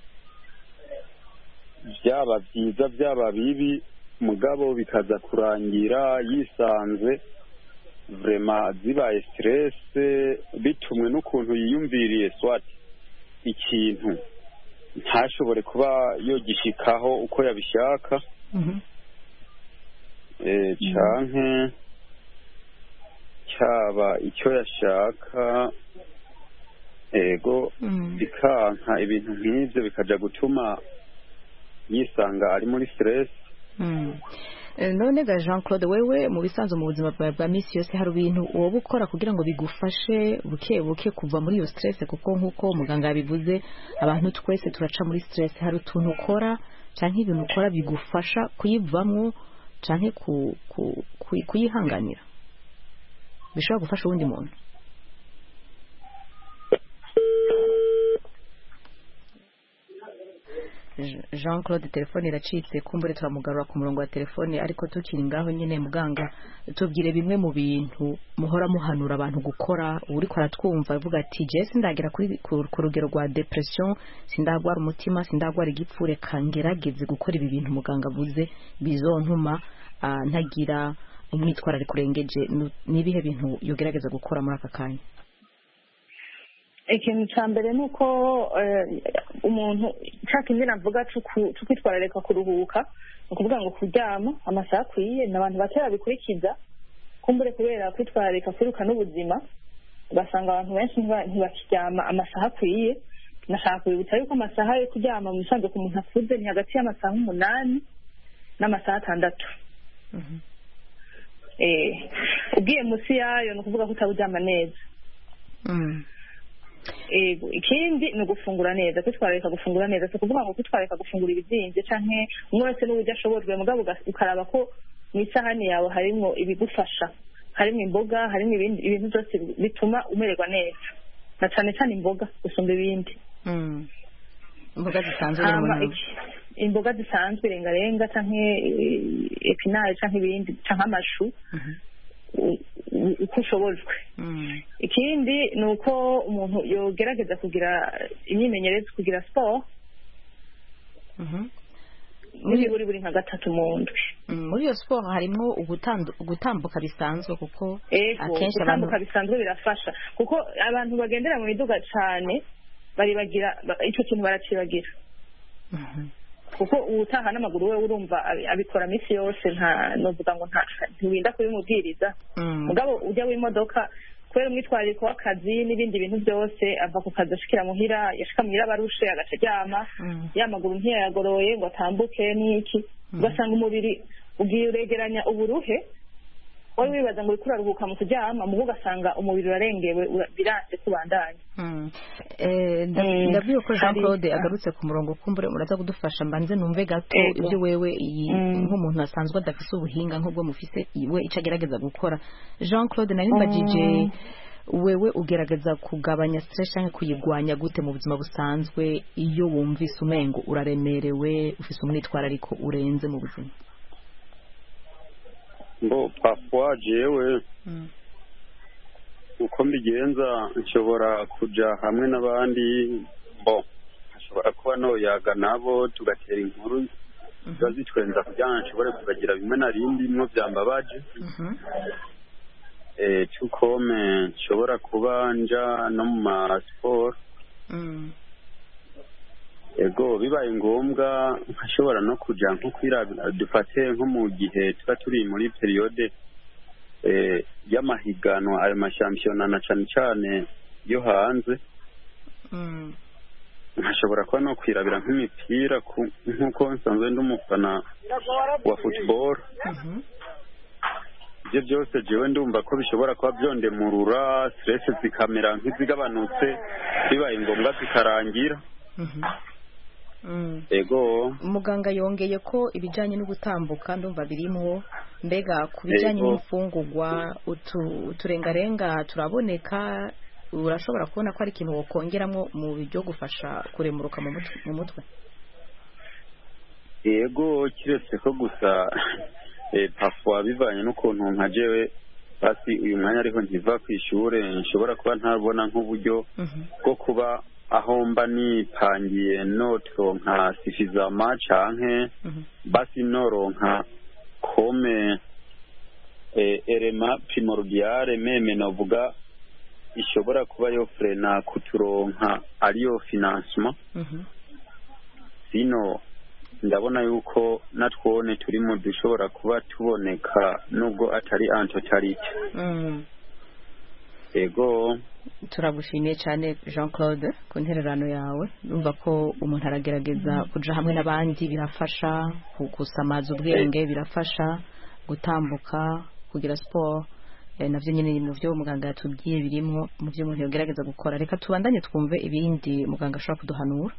byaba byiza byaba bibi mugabo bikaza kurangira yisanze vraiment zibaye stress bitumwe n'ukuntu yiyumviriye swat ikintu ntashobore kuba yogishikaho uko yabishaka mhm eh canke cyaba icyo yashaka ego bikanka ibintu nk'ibyo bikaja gutuma yisanga ari muri stress none ga Jean Claude wewe mu bisanzwe mu buzima bwawe bwa misi yose hari ibintu woba ukora kugira ngo bigufashe buke buke kuva muri iyo stress kuko nk'uko umuganga yabivuze abantu twese turaca muri stress hari utuntu ukora canke ibintu ukora bigufasha kuyivamwo canke ku, ku, ku, kuyihanganira bishobora gufasha uwundi muntu Jean Claude telefone iracitse kumbure turamugarura ku murongo wa telefone ariko tukiri ngaho nyene muganga tubwire bimwe mu bintu muhora muhanura abantu gukora uri ko aratwumva avuga ati je sindagira kuri ku rugero rwa depression sindagwara umutima sindagwara igipfure kangerageze gukora ibi bintu muganga avuze bizontuma uh, ntagira umwitwarariko kurengeje nibihe bintu yogerageza gukora muri aka kanya ikintu cya mbere ni uko umuntu nshaka indi navuga cyo kwitwararika kuruhuka ni ukuvuga ngo kuryama amasaha akwiye ni abantu bake babikurikiza kumbure kubera kwitwararika kwiruka n'ubuzima ugasanga abantu benshi ntibakiryama amasaha akwiye nashaka kubibutsa yuko amasaha yo kuryama mu bisanzwe ku muntu akuze ni hagati y'amasaha umunani n'amasaha atandatu ugiye munsi yayo ni ukuvuga ko utaburyama neza ego ikindi ni ugufungura neza kwitwararika gufungura neza si ukuvuga ngo kwitwararika gufungura ibizinze canke umwe wese n'uburyo ashobojwe mugabo ukaraba ko mu isahani yawe harimwo ibigufasha harimwo imboga harimwo ibindi ibintu byose bituma umererwa neza na cane cane imboga gusumba ibindi imboga zisanzwe imboga zisanzwe rengarenga canke epinari canke ibindi canke amashu uko ushobojwe ikindi ni uko umuntu yogerageza kugira imyimenyerezo kugira siporo n'ibiburi buri nka gatatu mu ndwi muri iyo siporo harimo ugutambuka bisanzwe kuko akenshi gutambuka bisanzwe birafasha kuko abantu bagendera mu miduga cyane baribagira icyo kintu baracibagira kuko utaha n'amaguru we urumva abikora misi yose nta novuga ngo ntiwinda kubimubwiriza mugabo ujya w'imodoka kubera umwitwarariko w'akazi n'ibindi bintu byose ava ku kazi ashikira muhira yashika muhira barushe agaca aryama ya maguru ntiyayagoroye ngo atambuke n'iki ugasanga umubiri ugiye uregeranya uburuhe wowe wibaza ngo uriko uraruhuka mu kuryama mugo ugasanga umubiri urarengewe biranse kubandanya. Ndabwiye ko Jean Claude agarutse ku murongo kumbure muraza kudufasha mbanze numve gato ibyo wewe nk'umuntu asanzwe adafise ubuhinga nk'ubwo mufise we ico agerageza gukora. Jean Claude nari mbajije wewe ugerageza kugabanya stress cyangwa kuyigwanya gute mu buzima busanzwe iyo wumvise umengo uraremerewe ufise umwitwarariko urenze mu buzima? Bo parfois jewe uko mbigenza nshobora kuja hamwe n'abandi bo ashobora kuba noyaga nabo tugatera inkuru zazitwenza kugira ngo nshobore kubagira bimwe na rindi mwo byambabaje eh tukome nshobora kuba nja no mu ma sport ego bibaye ngombwa nkashobora no kuja nko kwirabira dufate nko mu gihe tuba turi muri periode eh y'amahiganwa ayo mashampiyona na cyane cyane yo hanze nkashobora kuba no kwirabira nk'imipira nk'uko nsanzwe ndi umufana wa football ibyo byose jewe ndumva ko bishobora kuba byondemurura stress zikamera nk'izigabanutse bibaye ngombwa zikarangira. Ego muganga yongeye ko ibijanye no gutambuka ndumva birimwo mbega ku bijanye n'imfungurwa uturengarenga turaboneka urashobora kubona ko ari ikintu wokongeramwo mu bijyo gufasha kuremuruka mu mutwe? Ego kiretse ko gusa eh parfois bivanye n'ukuntu nka jewe basi uyu mwanya ariho nkiva ku ishure nshobora kuba ntabona nk'uburyo bwo kuba aho mba nipangiye noronka suffisamment canke basi noronka comme eh, erema primordiale meme novuga ishobora kuba yo frena kuturonka ariyo financement sino ndabona yuko natwone turi mu dushobora kuba tuboneka nubwo atari en totalite. Ego turagushimiye cyane Jean Claude ku ntererano yawe numva ko umuntu aragerageza kuja hamwe n'abandi birafasha kusamaza ubwenge birafasha gutambuka kugira sport eh, navyo nyine mu byo muganga yatubwiye birimo mu byo umuntu yogerageza gukora. Reka tubandanye twumve ibindi muganga ashobora kuduhanura.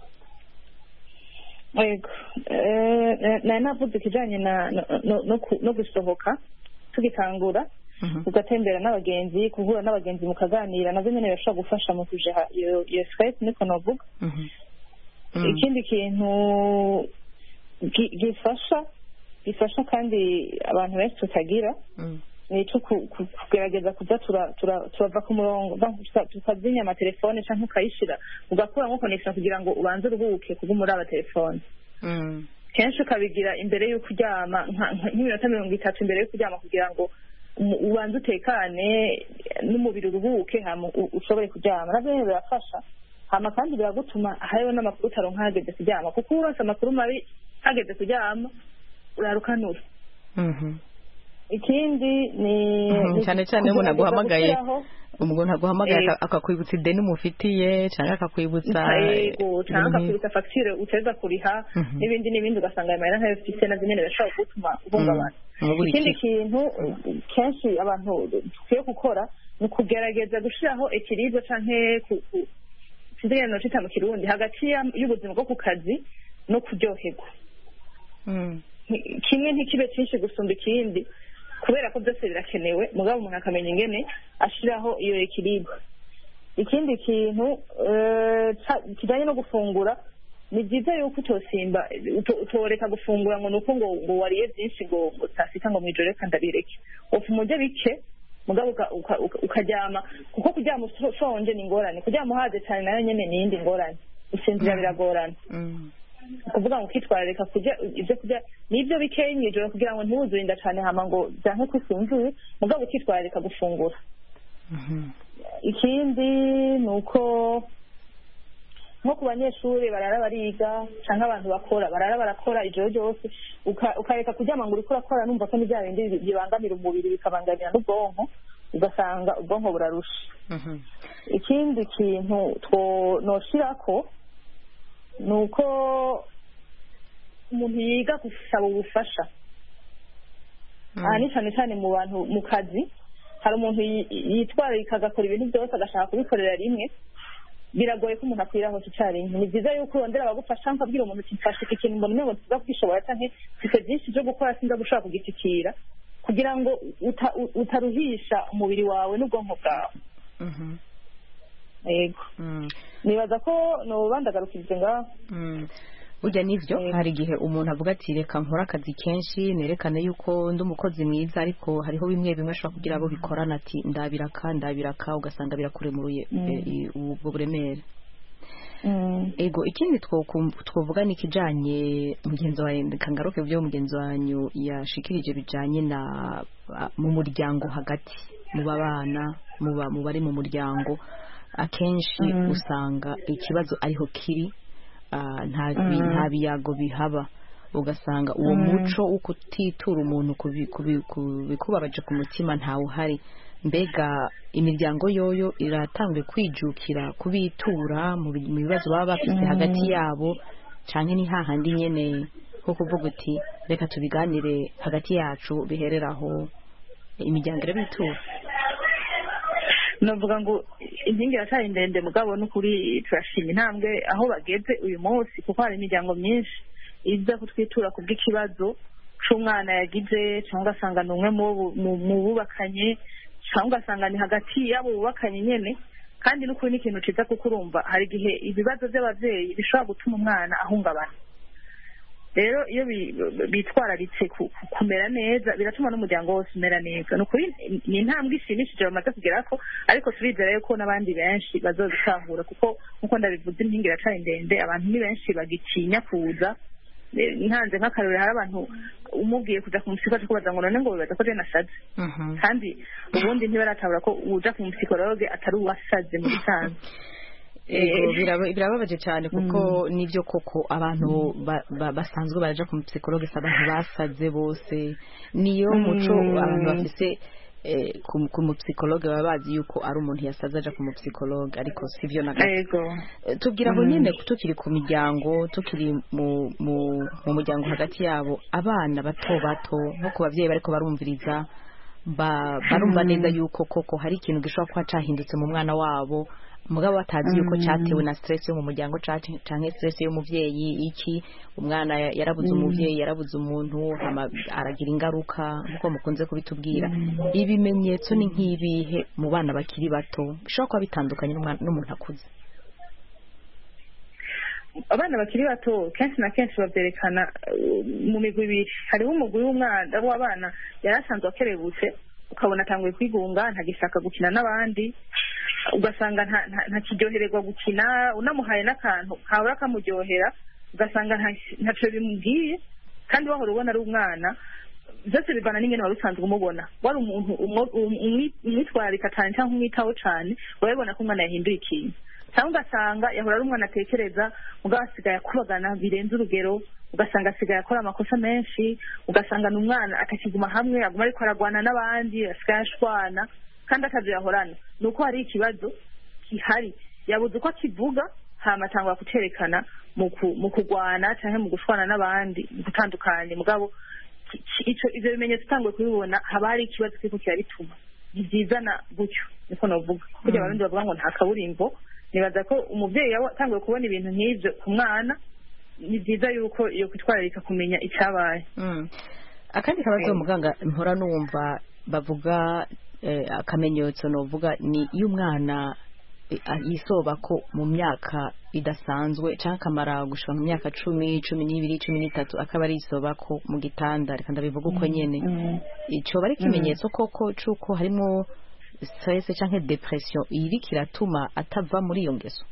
Ego eh na navuze kijanye na no no gusohoka tugitangura ugatembera n'abagenzi kuhura n'abagenzi mukaganira navyo nyene bashobora gufasha mu kujeha iyo iyo stress niko novuga. Ikindi kintu gifasha gifasha kandi abantu benshi tutagira ni cyo kugerageza kuza turava ku murongo tukazinya amatelefone cyangwa ukayishira ugakuramo connection kugira ngo ubanze uruhuke kuko muri aba telefone kenshi ukabigira imbere y'uko uryama nk'iminota mirongo itatu imbere y'uko uryama kugira ngo ubanze utekane n'umubiri uruhuke hama ushobore kuryama navyo nyene birafasha hama kandi biragutuma hariho n'amakuru utaronka hageze kuryama kuko uronse amakuru mabi hageze kuryama urarukanura. Ikindi ni cyane cyane umuntu aguhamagaye umuntu aguhamagaye akakwibutsa ideni umufitiye cyangwa akakwibutsa cyangwa akakwibutsa facture uteza kuriha n'ibindi n'ibindi ugasanga amahera ntayo ufite navyo nyene bashobora gutuma uhungabana. Ikindi kintu kenshi abantu dukwiye gukora ni kugerageza gushiraho ekirizo canke sinzira no cita mu kirundi hagati y'ubuzima bwo ku kazi no kuryoherwa. Kimwe ntikibe cyinshi gusumba ikindi kubera ko byose birakenewe mugabo umuntu akamenya ingene ashiraho iyo ekirizo. Ikindi kintu kijanye no gufungura ni byiza yuko utosimba utoreka gufungura ngo nuko ngo ngo wariye byinshi ngo utasita ngo mwijoro reka ndabireke ufuma ujye bike mugabo ukaryama kuko kuryama ushonje ni ingorane kuryama uhaze cyane nayo nyene ni iyindi ngorane usinzira biragorana kuvuga ngo ukitwararika kurya ibyo kurya nibyo bikeye mwijoro kugira ngo ntiwuzurinda cyane hama ngo byanke kwisinzira mugabo ukitwararika gufungura. Ikindi ni uko nko ku banyeshuri barara bariga cyangwa abantu bakora barara barakora ijoro ryose ukareka kuryama ngo uriko urakora numva ko n'ibya bindi bibangamira umubiri bikabangamira n'ubwonko ugasanga ubwonko burarusha. Ikindi kintu noshirako ni uko umuntu yiga gusaba ubufasha aha ni cyane cyane mu bantu mu kazi hari umuntu yitwararika agakora ibintu byose agashaka kubikorera rimwe biragoye ko umuntu akwira hose icyarimwe ni byiza yuko urondera abagufasha nkabwira umuntu uti mfashe iki kintu mbona umengo ntiza kwishobora canke mfite byinshi byo gukora sinza gushobora kugishyikira kugira ngo utaruhisha umubiri wawe n'ubwonko bwawe yego nibaza ko nobandagarukije ngaho burya nivyo hari igihe umuntu avuga ati reka nkora akazi kenshi nerekane yuko ndi umukozi mwiza ariko hariho bimwe bimwe ashobora kugira abo bikorana ati ndabiraka ndabiraka ugasanga birakuremuruye ubwo buremere ego ikindi twovuga ni ikijanye mugenzi wawe kangaruke byo mugenzi wanyu yashikirije bijanye na mu muryango hagati mu babana mu bari mu muryango akenshi usanga ikibazo ariho kiri nta biyago bihaba ugasanga uwo muco wo kutitura umuntu kubikubabaje ku mutima ntawe uhari mbega imiryango yoyo iratanguye kwijukira kubitura mu bibazo baba bafite hagati yabo cyane ni hahandi nyene nko kuvuga uti reka tubiganire hagati yacu bihereraho imiryango irabitura navuga ngo inkingi iracyari ndende mugabo n'ukuri turashima intambwe aho bageze uyu munsi kuko hari imiryango myinshi iza kutwitura ku bw'ikibazo c'umwana yagize cyangwa ugasanga ni umwe mu bubakanye cyangwa ugasanga ni hagati y'abo bubakanye nyene kandi n'ukuri n'ikintu ciza kuko urumva hari igihe ibibazo by'abavyeyi bishobora gutuma umwana ahungabana rero iyo bitwararitse kumera neza biratuma n'umuryango wose umera neza ni ukuri ni intambwe ishimishije bamaze kugerako ariko turizera yuko n'abandi benshi bazozitahura kuko nk'uko ndabivuze inkingi iracari ndende abantu ni benshi bagitinya kuza ntanze nk'akarore hari abantu umubwiye kuja ku musiko kubaza ngo none ngo bibaza ko je nasaze kandi ubundi ntibaratabura ko uja ku musikologe atari uwasaze mu bisanzwe birababaje cyane kuko nibyo koko abantu basanzwe baraja ku psychologue abantu basaze bose niyo muco abantu bafise ku mu psychologue baba bazi yuko ari umuntu yasaze aja ku mu psychologue ariko sivyo na gato tubwira aho nyine tukiri ku miryango tukiri mu mu muryango hagati yabo abana bato bato nko ku bavyeyi bariko barumviriza barumva neza yuko koko hari ikintu gishobora kuba cahindutse mu mwana wabo mugabo batazi yuko cyatewe na stress yo mu muryango canke stress yo muvyeyi iki umwana yarabuze umuvyeyi yarabuze umuntu aragira ingaruka nkuko mukunze kubitubwira ibimenyetso ni nk'ibihe mu bana bakiri bato bishobora kuba bitandukanye n'umuntu akuze abana bakiri bato kenshi na kenshi babyerekana mu migwi ibiri hariho umugwi w'umwana w'abana yarasanzwe akerebutse ukabona atanguye kwigunga ntagishaka gukina n'abandi ugasanga ntakiryohererwa gukina unamuhaye n'akantu kabura kamuryohera ugasanga ntacyo bimubwiye kandi wahora ubona ari umwana byose bivana n'ingene wari usanzwe umubona wari umuntu umwitwararika cyane cyangwa umwitaho cyane urabibona ko umwana yahinduye ikintu cyangwa ugasanga yahora ari umwana atekereza mugabo asigaye akubagana birenze urugero ugasanga asigaye akora amakosa menshi ugasanga ni umwana atakiguma hamwe aguma ariko aragwana n'abandi asigaye ashwana kandi atavyo yahorana ni uko hari ikibazo gihari yabuze uko akivuga hama atangura kucerekana mu kugwana canke mu gushwana n'abandi mu gutandukanye mugabo ivyo bimenyetso utanguye kubibona haba hari ikibazo kiriko kirabituma ntivyizana gutyo niko novuga kugira abarundi bavuga ngo nta kaburimbo nibaza ko umuvyeyi yatanguye kubona ibintu nk'ivyo ku mwana ni byiza yuko iyo kwitwararika kumenya icyabaye akandi kabazo muganga mpora numva bavuga akamenyetso novuga ni iyo umwana yisoba ko mu myaka idasanzwe cyangwa akamara gushika mu myaka cumi cumi n'ibiri cumi n'itatu akaba ari yisoba ko mu gitanda reka ndabivuga uko nyene ico bari ikimenyetso koko c'uko harimo stress cyangwa depression iri kiratuma atava muri iyo ngeso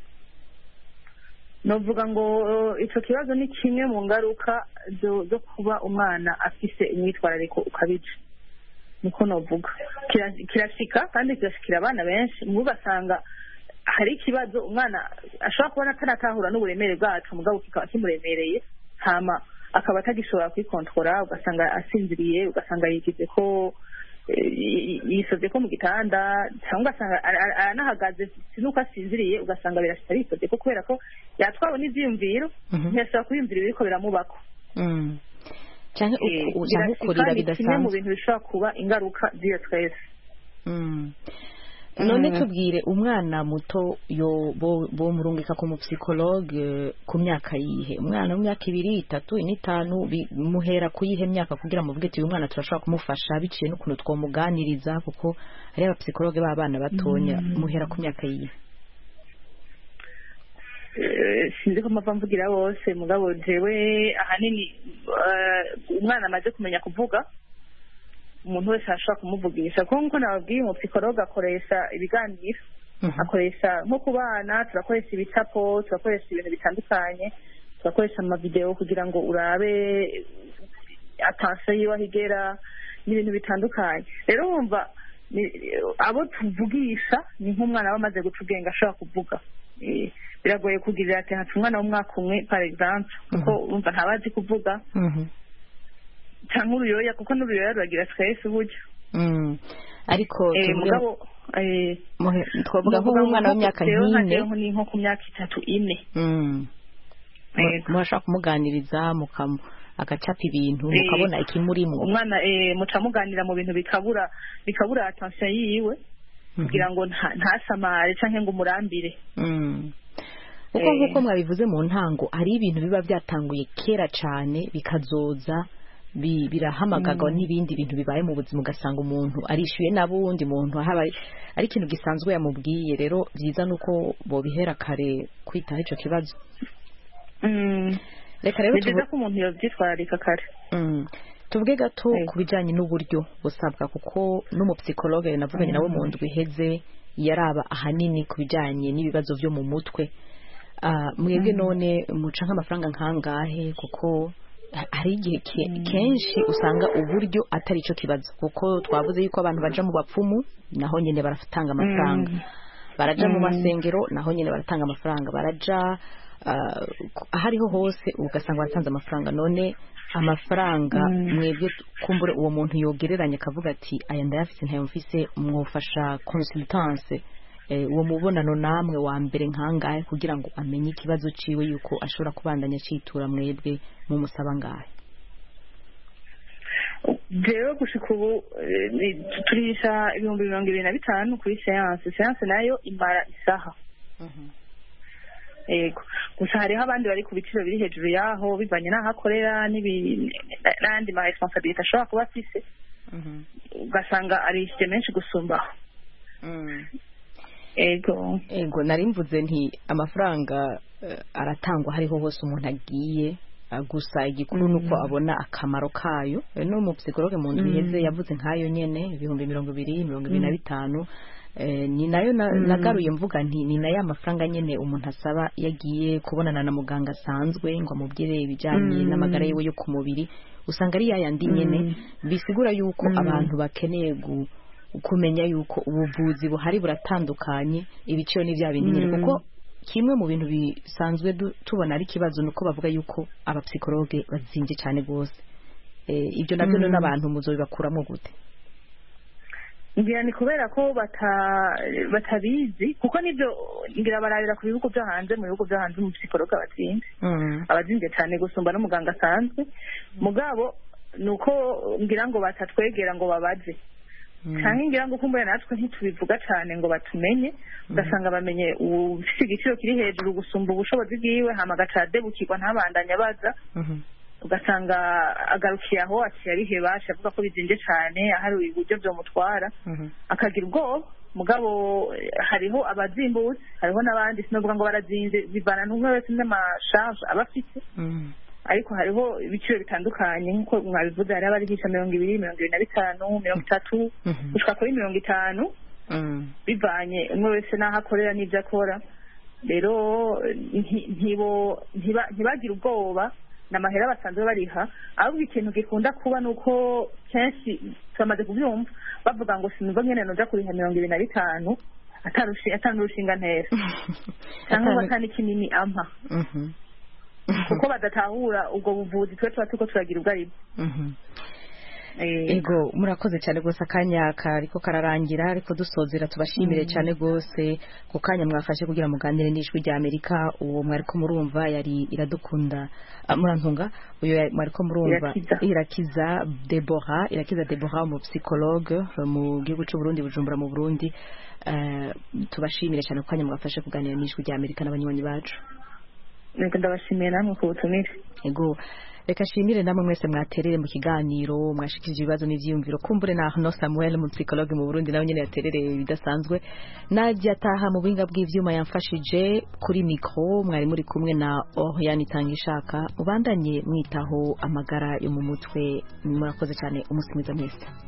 novuga ngo ico kibazo ni kimwe mu ngaruka zo kuba umwana afise imyitwarariko ukabije niko novuga kirashika kandi kirashikira abana benshi mu basanga hari ikibazo umwana ashobora kubona atanatahura n'uburemere bwacu mugabo kikaba kimuremereye hama akaba atagishobora kwikontorora ugasanga asinziriye ugasanga yigize ko yisoze ko mu gitanda cyangwa ugasanga aranahagaze sinuko asinziriye ugasanga birashita yisoze ko kubera ko yatwawe n'ivyiyumviro ntiyashobora kwiyumvira ibiriko biramubako cyangwa ukurira bidasanzwe kimwe mu bintu bishobora kuba ingaruka z'iyo stress. None tubwire umwana muto yo bo murungika ku mupsikologe ku myaka yihe? Umwana w'imyaka ibiri itatu ine itanu muhera kuyihe myaka kugira muvuge ati uyu mwana turashobora kumufasha biciye n'ukuntu twomuganiriza, kuko hari abapsikologe b'abana batonya. Muhera ku myaka yihe? Sinzi ko mpamvu mvugira bose, mugabo jewe ahanini umwana amaze kumenya kuvuga umuntu wese ashobora kumuvugisha, kuko nkuko nababwiye umupsikologe akoresha ibiganiro, akoresha nko ku bana turakoresha ibicapo, turakoresha ibintu bitandukanye, turakoresha amavideo kugira ngo urabe atansiyo yiwe aho igera n'ibintu bitandukanye. Rero wumva abo tuvugisha ni nk'umwana aba amaze guca ubwenge ashobora kuvuga. Biragoye kugirira ati haca umwana w'umwaka umwe par exemple, kuko wumva ntabazi kuvuga cyangwa uruyoya, kuko n'uruyoya ruragira stress buryo. Ariko mugabo twavuga ko umwana w'imyaka nk'ine ni nko ku myaka itatu ine mushaka kumuganiriza mukamu agacapa ibintu mukabona ikimurimo. Umwana muca muganira mu bintu bikabura bikabura attention yiwe kugira ngo ntasamare cyangwa ngo umurambire. Uko nk'uko mwabivuze mu ntango, hari ibintu biba byatanguye kera cyane bikazoza birahamagagwa n'ibindi bintu bibaye mu buzima, ugasanga umuntu arishyuye n'abundi muntu habaye ari ikintu gisanzwe yamubwiye. Rero byiza nuko bobihera kare kwitaho icyo kibazo. Reka rero tuvuge ko umuntu yabyitwararika kare. Tuvuge gato ku bijyanye n'uburyo busabwa, kuko n'umupsikologe navuganye nawe mu ndwi iheze yaraba ahanini ku bijyanye n'ibibazo byo mu mutwe. Mwebwe none muca nk'amafaranga nkangahe? Kuko hari igihe kenshi usanga uburyo atari cyo kibazo, kuko twavuze yuko abantu baja mu bapfumu naho nyene baratanga amafaranga, baraja mu masengero naho nyene baratanga amafaranga, baraja ahariho hose ugasanga baratanze amafaranga. None amafaranga mwebwe kumbure uwo muntu yogereranya akavuga ati aya ndayafise ntayumvise, mwofasha consultance uwo mubonano namwe wa mbere nkangahe kugira ngo amenye ikibazo ciwe yuko ashobora kubandanya citura mwebwe mu musaba ngahe? Jewe gushika ubu turisha ibihumbi mirongo ibiri na bitanu kuri seanse. Seanse nayo imara isaha. Ego gusa hariho abandi bari ku biciro biri hejuru yaho bivanye n'aho akorera n'andi ma responsabilité ashobora kuba afise, ugasanga arishyuye menshi gusumbaho. Ego ego nari mvuze nti amafaranga aratangwa hariho hose umuntu agiye, gusa igikuru nuko abona akamaro kayo. No mu psychologue mu ndwi iheze yavuze nkayo nyene ibihumbi mirongo ibiri mirongo ibiri na bitanu. Ni nayo nagaruye mvuga nti ni nayo amafaranga nyene umuntu asaba yagiye kubonana na muganga asanzwe ngo amubwire ibijanye n'amagara yiwe yo ku mubiri, usanga ari yayandi nyene. Bisigura yuko abantu bakeneye kumenya yuko ubuvuzi buhari buratandukanye, ibiciro ni bya bindi nyine, kuko kimwe mu bintu bisanzwe tubona ari kibazo nuko bavuga yuko abapsikologe bazinje cyane gose. Ibyo nabyo mm. n'abantu muzo bibakuramo gute? Ngira ni kubera ko bata batabizi, kuko nibyo ngira barabira ku bihugu byo hanze. Mu bihugu byo hanze mu psikologe abazinje mm. abazinje cyane gusumba no muganga asanzwe. Mugabo nuko ngira ngo batatwegera ngo babaze cyangwa ngira ngo kumbura natwe ntitubivuga cyane ngo batumenye, ugasanga bamenye ufite igiciro kiri hejuru gusumba ubushobozi bwiwe, hama agacadebukirwa ntabandanya baza, ugasanga agarukiye aho ati yariheba avuga ko bizinje cyane, ahari uburyo byomutwara akagira ubwoba. Mugabo hariho abazimbutse, hariho n'abandi sinovuga ngo barazinze, bivana n'umwe wese n'amasharge aba afite, ariko hariho ibiciro bitandukanye nkuko mwabivuze. hari abarihisha mirongo ibiri mirongo ibiri na bitanu mirongo itatu gushika kuri mirongo itanu bivanye umwe wese n'aho akorera n'ibyo akora. Rero ntibagire ubwoba, n'amahera basanzwe bariha. ahubwo ikintu gikunda kuba nuko kenshi turamaze kubyumva bavuga ngo sinumva nyene noja kuriha mirongo ibiri na bitanu atarushi atanurushinga ntera cyangwa batani kinini ampa kuko badatahura ubwo buvuzi twe tuba tuko turagira ubwo aribwo. ego murakoze cyane rwose akanya kariko kararangira ariko dusozera tubashimire cyane rwose ku kanya mwafashe kugira muganire n'ijwi rya Amerika uwo mwariko murumva yari iradukunda murantunga uyo mwariko murumva irakiza Deborah irakiza Deborah mu psychologue mu gihugu cy'u Burundi Bujumbura mu Burundi tubashimire cyane ku kanya mwafashe kuganira n'ijwi rya Amerika n'abanywanyi bacu nego ndabashimiye namwe ku butumire ego reka shimire namwe mwese mwaterere mu kiganiro mwashikije ibibazo n'ivyiyumviro kumbure na Arnaud Samuel mu psychologue mu Burundi nawe nyene yaterereye bidasanzwe najya taha mu binga bw'ivyuma yamfashije kuri micro mwari muri kumwe na Oriane Itangishaka ubandanye mwitaho amagara yo mu mutwe murakoze cyane umusimiza mwese